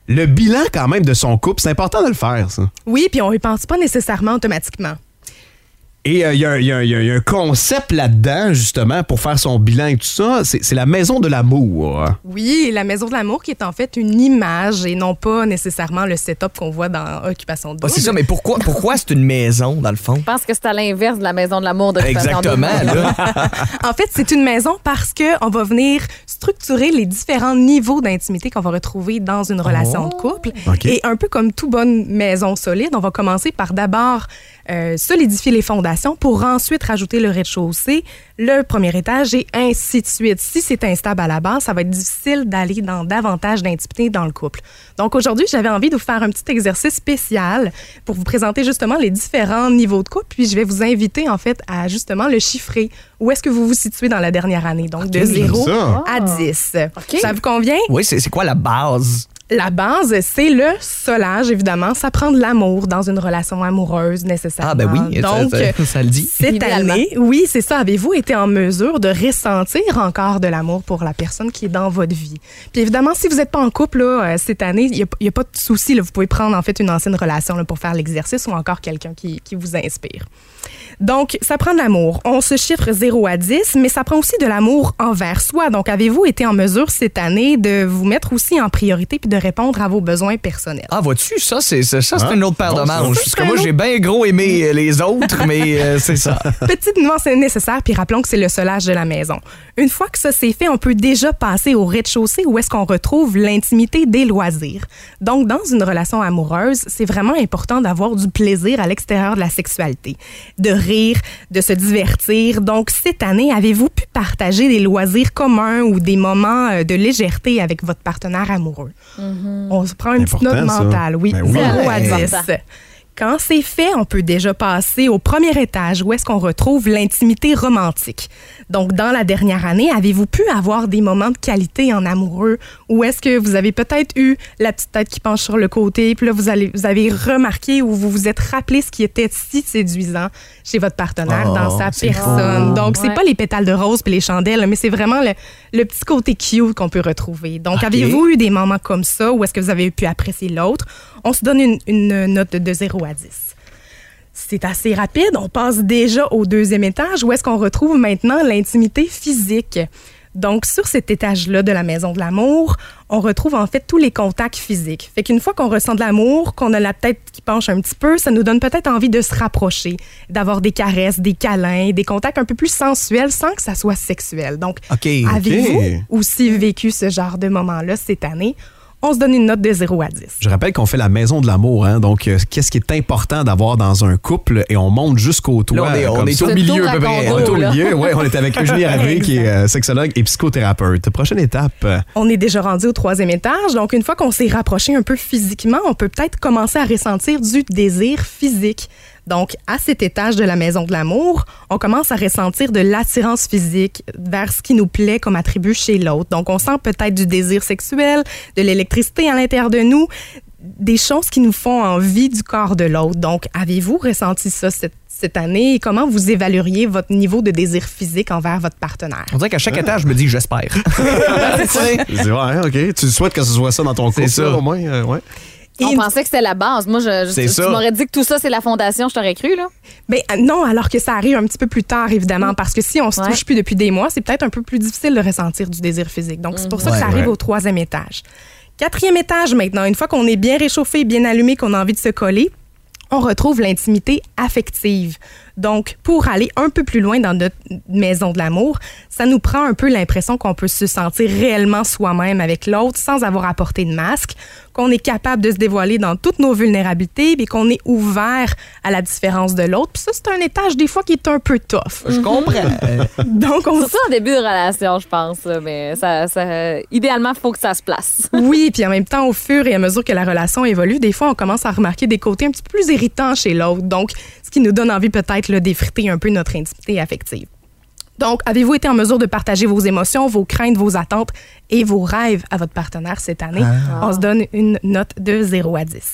le bilan quand même de son couple, c'est important de le faire, ça. Oui, puis on y pense pas nécessairement automatiquement. Et il euh, y, y, y, y a un concept là-dedans, justement, pour faire son bilan et tout ça. C'est, c'est la maison de l'amour. Oui, la maison de l'amour qui est en fait une image et non pas nécessairement le setup qu'on voit dans Occupation Double. Ah, c'est ça, mais pourquoi, pourquoi c'est une maison, dans le fond? Je pense que c'est à l'inverse de la maison de l'amour d'Occupation Double. Exactement, là. En fait, c'est une maison parce qu'on va venir structurer les différents niveaux d'intimité qu'on va retrouver dans une relation oh. de couple. Okay. Et un peu comme toute bonne maison solide, on va commencer par d'abord euh, solidifier les fondations pour ensuite rajouter le rez-de-chaussée, le premier étage et ainsi de suite. Si c'est instable à la base, ça va être difficile d'aller dans davantage d'intimité dans le couple. Donc aujourd'hui, j'avais envie de vous faire un petit exercice spécial pour vous présenter justement les différents niveaux de couple, puis je vais vous inviter en fait à justement le chiffrer. Où est-ce que vous vous situez dans la dernière année? Donc okay, de zéro à dix. Okay. Ça vous convient? Oui, c'est, c'est quoi la base? La base, c'est le solage, évidemment. Ça prend de l'amour dans une relation amoureuse, nécessairement. Ah, ben oui, donc, ça, ça, ça le dit. Cette année, oui, c'est ça. Avez-vous été en mesure de ressentir encore de l'amour pour la personne qui est dans votre vie? Puis évidemment, si vous n'êtes pas en couple là, cette année, il n'y a, a pas de souci. Là, vous pouvez prendre en fait une ancienne relation là, pour faire l'exercice ou encore quelqu'un qui, qui vous inspire. Donc, ça prend de l'amour. On se chiffre zéro à dix, mais ça prend aussi de l'amour envers soi. Donc, avez-vous été en mesure cette année de vous mettre aussi en priorité puis de répondre à vos besoins personnels? Ah, vois-tu, ça, c'est, ça, ça, c'est ah, une autre paire bon, de manches. Parce que moi, j'ai bien gros aimé les autres, mais euh, c'est ça. Petite nuance nécessaire, puis rappelons que c'est le solage de la maison. Une fois que ça c'est fait, on peut déjà passer au rez-de-chaussée où est-ce qu'on retrouve l'intimité des loisirs. Donc, dans une relation amoureuse, c'est vraiment important d'avoir du plaisir à l'extérieur de la sexualité, de rire, de se divertir. Donc, cette année, avez-vous pu partager des loisirs communs ou des moments de légèreté avec votre partenaire amoureux? Mm-hmm. On se prend une petite note mentale. Oui, ben oui. zéro à dix. Quand c'est fait, on peut déjà passer au premier étage où est-ce qu'on retrouve l'intimité romantique. Donc, dans la dernière année, avez-vous pu avoir des moments de qualité en amoureux ou est-ce que vous avez peut-être eu la petite tête qui penche sur le côté puis là, vous, allez, vous avez remarqué ou vous vous êtes rappelé ce qui était si séduisant chez votre partenaire oh, dans sa personne. Beau. Donc, c'est ouais. pas les pétales de rose puis les chandelles, mais c'est vraiment le, le petit côté cute qu'on peut retrouver. Donc, okay. avez-vous eu des moments comme ça ou est-ce que vous avez pu apprécier l'autre? On se donne une, une note de zéro à dix. C'est assez rapide. On passe déjà au deuxième étage où est-ce qu'on retrouve maintenant l'intimité physique. Donc, sur cet étage-là de la maison de l'amour, on retrouve en fait tous les contacts physiques. Fait qu'une fois qu'on ressent de l'amour, qu'on a la tête qui penche un petit peu, ça nous donne peut-être envie de se rapprocher, d'avoir des caresses, des câlins, des contacts un peu plus sensuels sans que ça soit sexuel. Donc, okay, avez-vous okay. aussi vécu ce genre de moment-là cette année? On se donne une note de zéro à dix. Je rappelle qu'on fait la maison de l'amour, hein? Donc, euh, qu'est-ce qui est important d'avoir dans un couple et on monte jusqu'au toit. Là, on est, on est au milieu, à peu près. On est au milieu, oui. On est avec Eugénie Harvey, qui est euh, sexologue et psychothérapeute. Prochaine étape. On est déjà rendu au troisième étage. Donc, une fois qu'on s'est rapproché un peu physiquement, on peut peut-être commencer à ressentir du désir physique. Donc, à cet étage de la maison de l'amour, on commence à ressentir de l'attirance physique vers ce qui nous plaît comme attribut chez l'autre. Donc, on sent peut-être du désir sexuel, de l'électricité à l'intérieur de nous, des choses qui nous font envie du corps de l'autre. Donc, avez-vous ressenti ça cette, cette année et comment vous évalueriez votre niveau de désir physique envers votre partenaire? On dirait qu'à chaque ah. étage, je me dis j'espère. C'est ça. C'est vrai, OK. Tu souhaites que ce soit ça dans ton couple, ça, au moins? Euh, ouais. On Et pensait que c'était la base. Moi, je, je, tu ça. m'aurais dit que tout ça, c'est la fondation. Je t'aurais cru, là. Ben non, alors que ça arrive un petit peu plus tard, évidemment, mmh. parce que si on se ouais. touche plus depuis des mois, c'est peut-être un peu plus difficile de ressentir du désir physique. Donc, c'est pour ça ouais, que ça arrive ouais. au troisième étage. Quatrième étage, maintenant, une fois qu'on est bien réchauffé, bien allumé, qu'on a envie de se coller, on retrouve l'intimité affective. Donc, pour aller un peu plus loin dans notre maison de l'amour, ça nous prend un peu l'impression qu'on peut se sentir réellement soi-même avec l'autre sans avoir à porter de masque, qu'on est capable de se dévoiler dans toutes nos vulnérabilités et qu'on est ouvert à la différence de l'autre. Puis ça, c'est un étage des fois qui est un peu tough. Je comprends. Donc, on... Surtout en début de relation, je pense. Là, mais ça, ça, idéalement, il faut que ça se place. Oui, puis en même temps, au fur et à mesure que la relation évolue, des fois, on commence à remarquer des côtés un petit peu plus irritants chez l'autre. Donc, ce qui nous donne envie peut-être là, d'effriter un peu notre intimité affective. Donc, avez-vous été en mesure de partager vos émotions, vos craintes, vos attentes et vos rêves à votre partenaire cette année? Ah. On se donne une note de zéro à dix.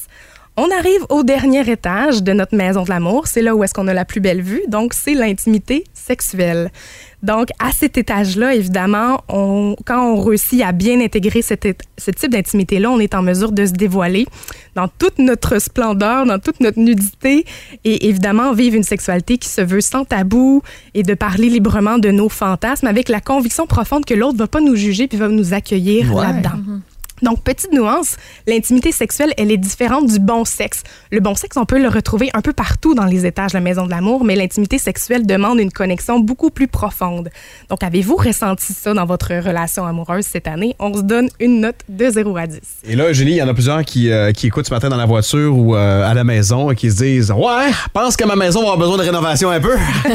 On arrive au dernier étage de notre maison de l'amour. C'est là où est-ce qu'on a la plus belle vue. Donc, c'est l'intimité sexuelle. Donc, à cet étage-là, évidemment, on, quand on réussit à bien intégrer cet, ce type d'intimité-là, on est en mesure de se dévoiler dans toute notre splendeur, dans toute notre nudité et évidemment vivre une sexualité qui se veut sans tabou et de parler librement de nos fantasmes avec la conviction profonde que l'autre ne va pas nous juger puis va nous accueillir ouais. là-dedans. Mm-hmm. Donc, petite nuance, l'intimité sexuelle, elle est différente du bon sexe. Le bon sexe, on peut le retrouver un peu partout dans les étages de la Maison de l'amour, mais l'intimité sexuelle demande une connexion beaucoup plus profonde. Donc, avez-vous ressenti ça dans votre relation amoureuse cette année? On se donne une note de zéro à dix. Et là, Julie, il y en a plusieurs qui, euh, qui écoutent ce matin dans la voiture ou euh, à la maison et qui se disent « Ouais, je pense que ma maison va avoir besoin de rénovation un peu. »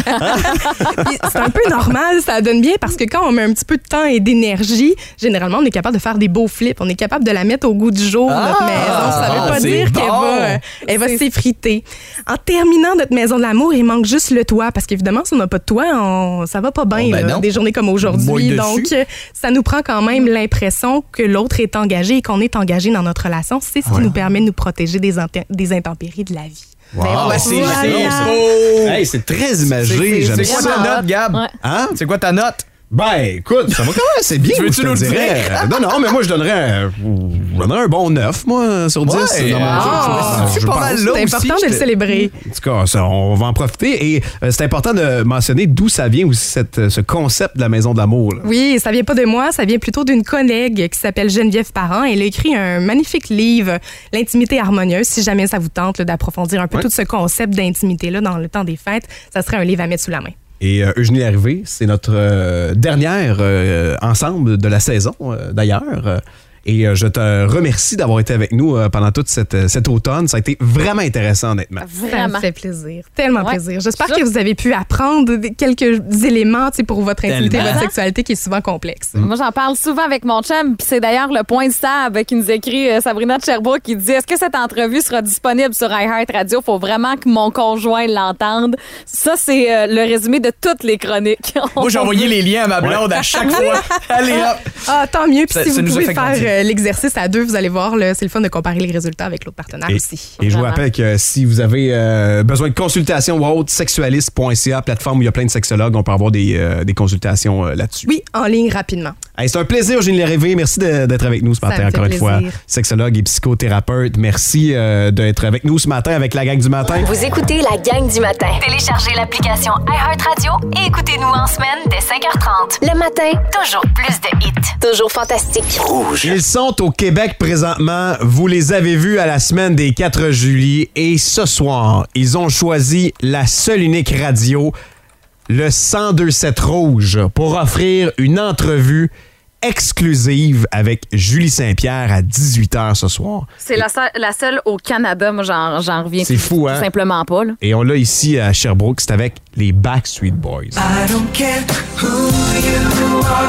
C'est un peu normal, ça donne bien parce que quand on met un petit peu de temps et d'énergie, généralement, on est capable de faire des beaux flips. On est capable de la mettre au goût du jour, ah, notre maison. Ça veut pas dire bon. qu'elle va, elle va s'effriter. En terminant notre maison de l'amour, il manque juste le toit, parce qu'évidemment, si on n'a pas de toit, on, ça va pas bien, oh, ben là, des journées comme aujourd'hui. Donc, ça nous prend quand même l'impression que l'autre est engagé et qu'on est engagé dans notre relation. C'est ce qui ouais. nous permet de nous protéger des, inté- des intempéries de la vie. Wow. Ben, c'est, voilà. c'est, beau. Hey, c'est très imagé. C'est, c'est, J'aime c'est quoi ça. ta note, Gab? Ouais. Hein? C'est quoi ta note? Ben, écoute, ça va quand même assez bien. Tu veux-tu nous le dire? Non, non, mais moi, je donnerais, je donnerais un bon neuf, moi, sur dix. Ouais, dans mon ah, jeu, je, je, pas mal là c'est aussi, important de le célébrer. En tout cas, ça, on va en profiter. Et euh, c'est important de mentionner d'où ça vient aussi, cette, ce concept de la Maison de l'amour. Là. Oui, ça vient pas de moi, ça vient plutôt d'une collègue qui s'appelle Geneviève Parent. Elle a écrit un magnifique livre, L'intimité harmonieuse. Si jamais ça vous tente là, d'approfondir un peu ouais. tout ce concept d'intimité-là dans le temps des fêtes, ça serait un livre à mettre sous la main. Et euh, Eugénie Larrivée, c'est notre euh, dernière euh, ensemble de la saison, euh, d'ailleurs. Euh, Et euh, je te remercie d'avoir été avec nous euh, pendant toute cette, cet automne. Ça a été vraiment intéressant, honnêtement. Vraiment. Ça me fait plaisir. Tellement ouais. plaisir. J'espère que vous avez pu apprendre quelques éléments pour votre intimité et votre sexualité qui est souvent complexe. Mm. Moi, j'en parle souvent avec mon chum. Puis c'est d'ailleurs le point de Sab qui nous écrit, euh, Sabrina de Sherbrooke, qui dit « Est-ce que cette entrevue sera disponible sur iHeart Radio? Il faut vraiment que mon conjoint l'entende. » Ça, c'est euh, le résumé de toutes les chroniques. Moi, j'ai envoyé les liens à ma blonde ouais. à chaque fois. Allez, hop! Ah, tant mieux. Puis si vous pouvez faire euh, l'exercice à deux, vous allez voir, là, c'est le fun de comparer les résultats avec l'autre partenaire et, aussi. Et je vous rappelle que si vous avez euh, besoin de consultation ou autre, sexualiste point c a, plateforme où il y a plein de sexologues, on peut avoir des, euh, des consultations euh, là-dessus. Oui, en ligne rapidement. Hey, c'est un plaisir, Eugénie Larrivée. Merci de, d'être avec nous ce matin, encore une fois. Sexologue et psychothérapeute, merci euh, d'être avec nous ce matin avec la gang du matin. Vous écoutez la gang du matin. Téléchargez l'application iHeart Radio et écoutez-nous en semaine dès cinq heures trente. Le matin, toujours plus de hits. Toujours fantastique. Rouge. Ils sont au Québec présentement. Vous les avez vus à la semaine des quatre juillet. Et ce soir, ils ont choisi la seule unique radio, le cent deux sept Rouge, pour offrir une entrevue exclusive avec Julie Saint-Pierre à dix-huit heures ce soir. C'est la seule, la seule au Canada. Moi, j'en, j'en reviens c'est fou, hein? tout simplement pas. Là. Et on l'a ici à Sherbrooke. C'est avec les Backstreet Boys. I don't care who you are,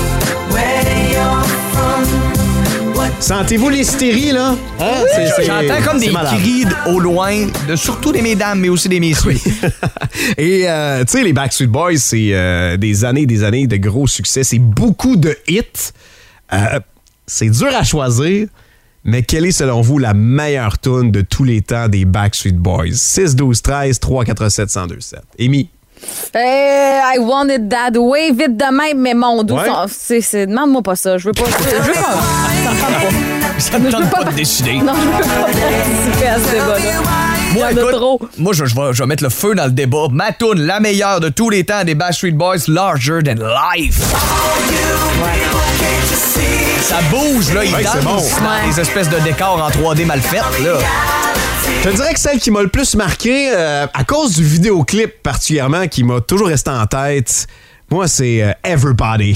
where you're from. Sentez-vous l'hystérie, là? Hein? Oui, c'est, c'est, j'entends comme des malade. Cris au loin, de surtout des mesdames, mais aussi des messieurs. Oui. Et, euh, tu sais, les Backstreet Boys, c'est euh, des années des années de gros succès. C'est beaucoup de hits. Euh, c'est dur à choisir, mais quelle est, selon vous, la meilleure tune de tous les temps des Backstreet Boys? six douze treize trois quatre sept un zéro deux sept. Amy? Hey, I want it that way, vite de même, mais mon dos, ouais. c'est, c'est, demande-moi pas ça. Je veux pas. Je veux pas. Ça me tente pas. Ça me tente pas, pas de décider. Non, je veux pas participer à ce débat-là. Moi, écoute, moi je, je, vais, je vais mettre le feu dans le débat. Ma toune, la meilleure de tous les temps des Backstreet Boys, Larger Than Life. Ouais. Ça bouge, là. Ils ouais, dansent bon. Dans des espèces de décors en trois D mal faites, là. Je te dirais que celle qui m'a le plus marqué, euh, à cause du vidéoclip particulièrement, qui m'a toujours resté en tête, moi, c'est euh, Everybody.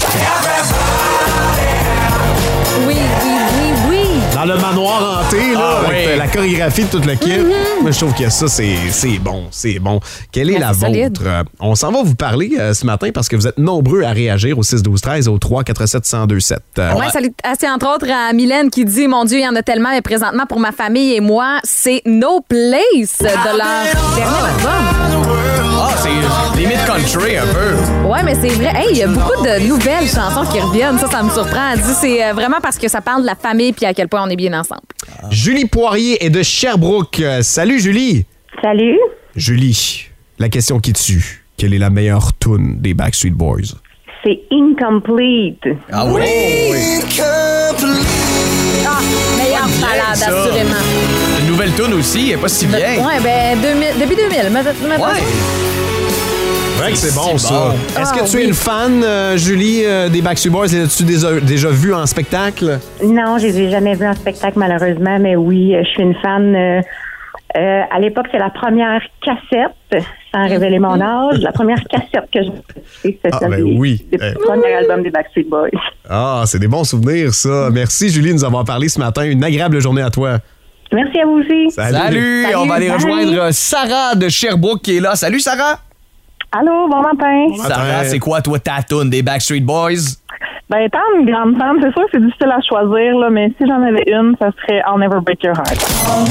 Oui, oui, oui, oui. Dans le manoir hanté, là, ah, avec oui. la chorégraphie de toute l'équipe. Mm-hmm. Moi, je trouve que ça, c'est, c'est bon, c'est bon. Quelle est Mais la c'est vôtre? Solide. On s'en va vous parler euh, ce matin parce que vous êtes nombreux à réagir au six douze treize au trois quatre sept un zéro deux sept. Euh, ouais, salutations entre autres à Mylène qui dit « Mon Dieu, il y en a tellement, mais présentement, pour ma famille et moi, c'est No Place de leur dernier album. » Ah, c'est limite country un peu. Ouais, mais c'est vrai. Hey, il y a beaucoup de nouvelles chansons qui reviennent. Ça, ça me surprend. Elle dit c'est vraiment parce que ça parle de la famille puis à quel point on est bien ensemble. Julie Poirier est de Sherbrooke. Euh, Salut, Julie. Salut. Julie, la question qui tue. Quelle est la meilleure tune des Backstreet Boys? C'est Incomplete. Ah oui? Ah, meilleure balade, assurément. Une nouvelle tune aussi, elle est pas si bien. Ouais, ben, deux mille, début deux mille. Maintenant. Ouais. C'est vrai que c'est bon, si ça. bon. Est-ce Ah, que tu oui. es une fan, euh, Julie, euh, des Backstreet Boys? L'as-tu déjà, déjà vu en spectacle? Non, je les ai jamais vus en spectacle, malheureusement, mais oui, je suis une fan. Euh, euh, à l'époque, c'est la première cassette, sans révéler mon âge, la première cassette que j'ai écoutée, c'était Ah, celle ben des, oui. des Eh. premiers albums des Backstreet Boys. Ah, c'est des bons souvenirs, ça. Merci, Julie, de nous avoir parlé ce matin. Une agréable journée à toi. Merci à vous aussi. Salut. Salut! Salut, On va aller bye. rejoindre Sarah de Sherbrooke qui est là. Salut, Sarah! Allô, bon matin. Sarah, c'est quoi, toi, ta toune des Backstreet Boys? Ben, étant une grande fan, c'est sûr que c'est difficile à choisir, là, mais si j'en avais une, ça serait I'll Never Break Your Heart.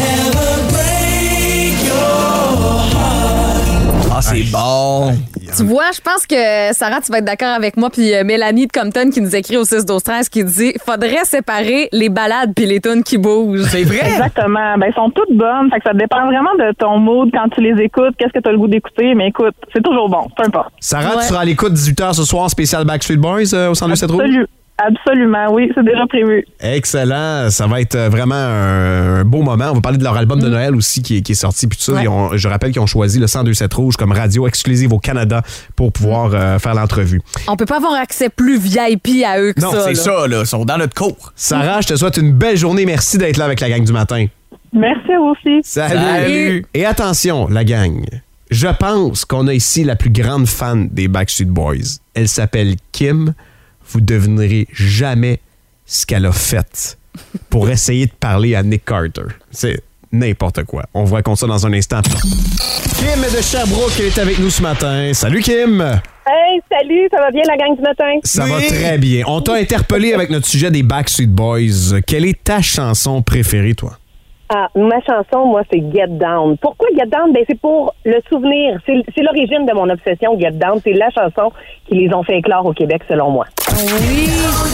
Ah, c'est bon! Tu vois, je pense que Sarah, tu vas être d'accord avec moi, puis euh, Mélanie de Compton qui nous écrit au six douze treize qui dit « Faudrait séparer les balades puis les tunes qui bougent. » C'est vrai? Exactement. Ben, elles sont toutes bonnes. Fait que ça dépend vraiment de ton mood quand tu les écoutes. Qu'est-ce que tu as le goût d'écouter? Mais écoute, c'est toujours bon. Peu importe. Sarah, Ouais. tu seras à l'écoute dix-huit heures ce soir, spécial Backstreet Boys euh, au centre de cette roue? Absolu- Absolument, oui. C'est déjà prévu. Excellent. Ça va être euh, vraiment un, un beau moment. On va parler de leur album de Noël aussi qui est, qui est sorti. Puis tout ça, Ouais. ils ont- je rappelle qu'ils ont choisi le cent deux sept Rouge comme radio exclusive au Canada pour pouvoir euh, faire l'entrevue. On peut pas avoir accès plus V I P à eux que Non, ça. C'est là. ça, là. Ils sont dans notre cours. Sarah, je te souhaite une belle journée. Merci d'être là avec la gang du matin. Merci à vous aussi. Salut. Salut. Et attention, la gang. Je pense qu'on a ici la plus grande fan des Backstreet Boys. Elle s'appelle Kim. Vous devinerez jamais ce qu'elle a fait pour essayer de parler à Nick Carter. C'est n'importe quoi. On vous raconte ça dans un instant. Kim est de Sherbrooke, elle est avec nous ce matin. Salut Kim! Hey, salut, ça va bien la gang du matin? Ça Oui. va très bien. On t'a interpellé avec notre sujet des Backstreet Boys. Quelle est ta chanson préférée, toi? Ah, ma chanson, moi, c'est Get Down. Pourquoi Get Down? Ben, c'est pour le souvenir. C'est, c'est l'origine de mon obsession, Get Down. C'est la chanson qui les ont fait éclore au Québec, selon moi. Oui.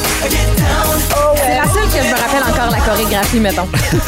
C'est la seule que je me rappelle encore la chorégraphie, mettons.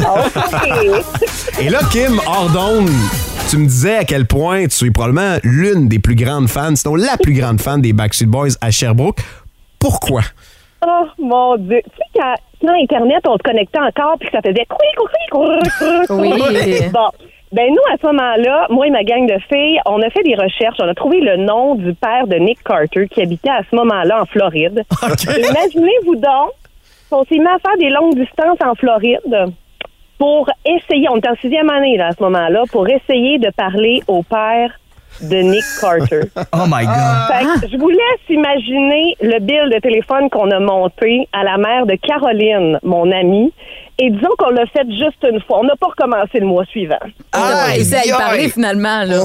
Et là, Kim, hors d'onde, tu me disais à quel point tu es probablement l'une des plus grandes fans, sinon la plus grande fan des Backstreet Boys à Sherbrooke. Pourquoi? Oh, mon Dieu. Tu sais, quand, quand Internet, on se connectait encore puis que ça faisait couic, couic, couic, Oui. Bon. Ben, nous, à ce moment-là, moi et ma gang de filles, on a fait des recherches. On a trouvé le nom du père de Nick Carter qui habitait à ce moment-là en Floride. Okay. Imaginez-vous donc qu'on s'est mis à faire des longues distances en Floride pour essayer, on est en sixième année là, à ce moment-là, pour essayer de parler au père de Nick Carter. Oh my God. Fait que je vous laisse imaginer le bill de téléphone qu'on a monté à la mère de Caroline, mon amie. Et disons qu'on l'a fait juste une fois. On n'a pas recommencé le mois suivant. On a pas réussi à y parler, finalement. Là.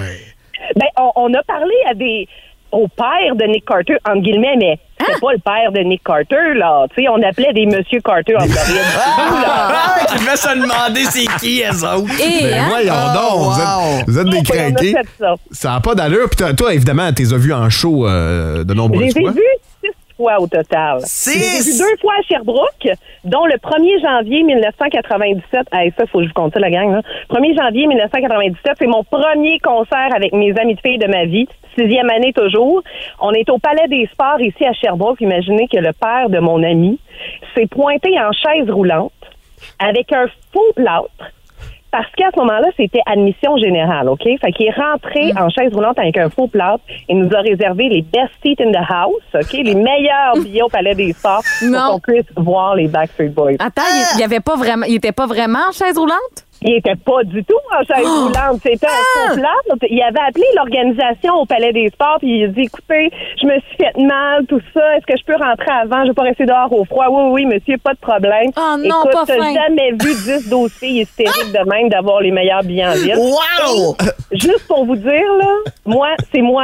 Ben, on, on a parlé à des au père de Nick Carter, entre guillemets, mais c'est pas le père de Nick Carter, là. Tu sais, on appelait des Monsieur Carter en Floride. Ah, tu devais se demander c'est qui, elles autres. Et, Ben hein? voyons donc, vous êtes, vous êtes des Oui, on a crinqués. fait ça. Ça n'a pas d'allure. Puis toi, toi, évidemment, tu les as vus en show euh, de Je nombreuses les ai fois. vus six fois au total. Six? Je les ai vus deux fois à Sherbrooke, dont le premier janvier mille neuf cent quatre-vingt-dix-sept. Hey, ça, faut que je vous compte ça, la gang. Là. premier janvier mille neuf cent quatre-vingt-dix-sept, c'est mon premier concert avec mes amis de filles de ma vie. Sixième année toujours. On est au Palais des Sports ici à Sherbrooke. Imaginez que le père de mon ami s'est pointé en chaise roulante avec un faux plâtre. Parce qu'à ce moment-là, c'était admission générale, OK? Fait qu'il est rentré en chaise roulante avec un faux plâtre et nous a réservé les best seats in the house, OK? Les meilleurs billets au Palais des Sports Non. pour qu'on puisse voir les Backstreet Boys. Attends, il, il avait pas vraiment, il était pas vraiment en chaise roulante? Il était pas du tout en chaise Oh! roulante. C'était un faux plâtre. Il avait appelé l'organisation au Palais des Sports puis il a dit, écoutez, je me suis fait mal, tout ça. Est-ce que je peux rentrer avant? Je vais pas rester dehors au froid. Oui, oui, monsieur, pas de problème. Oh non, Écoute, pas t'as fin. jamais vu dix douze filles hystériques de même d'avoir les meilleurs billets en ville. Wow! Et, juste pour vous dire, là, moi, c'est moi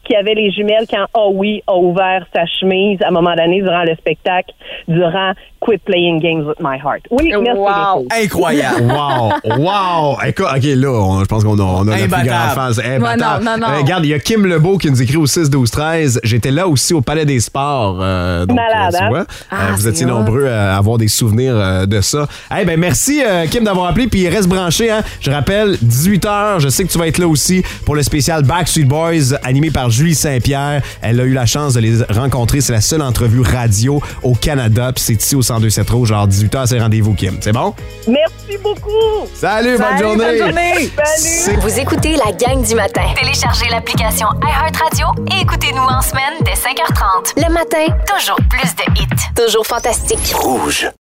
qui avait les jumelles quand Oh Oui a ouvert sa chemise à un moment donné durant le spectacle, durant Quit Playing Games with My Heart. Oui, merci. Wow. Incroyable. Wow. Wow. Écoute, OK, là, on- je pense qu'on a, on a la plus grande phase. Ouais, non, non, non. Euh, regarde, il y a Kim Lebeau qui nous écrit au six douze treize. J'étais là aussi au Palais des Sports. euh, donc, Malade, euh, tu hein? vois, Ah, euh, vous c'est étiez hot. nombreux à avoir des souvenirs euh, de ça. Eh ben merci, euh, Kim, d'avoir appelé. Puis reste branché. Hein. Je rappelle, dix-huit heures, je sais que tu vas être là aussi pour le spécial Backstreet Boys animé par Julie Saint-Pierre. Elle a eu la chance de les rencontrer. C'est la seule entrevue radio au Canada. Puis c'est ici au cent deux sept Rouge. Genre dix-huit heures, c'est rendez-vous, Kim. C'est bon? Merci beaucoup. Salut, bonne Salut, journée. bonne journée. Salut. Vous écoutez la gang du matin. Téléchargez l'application iHeartRadio et écoutez-nous en semaine dès cinq heures trente. Le matin, toujours plus de hits. Toujours fantastique. Rouge.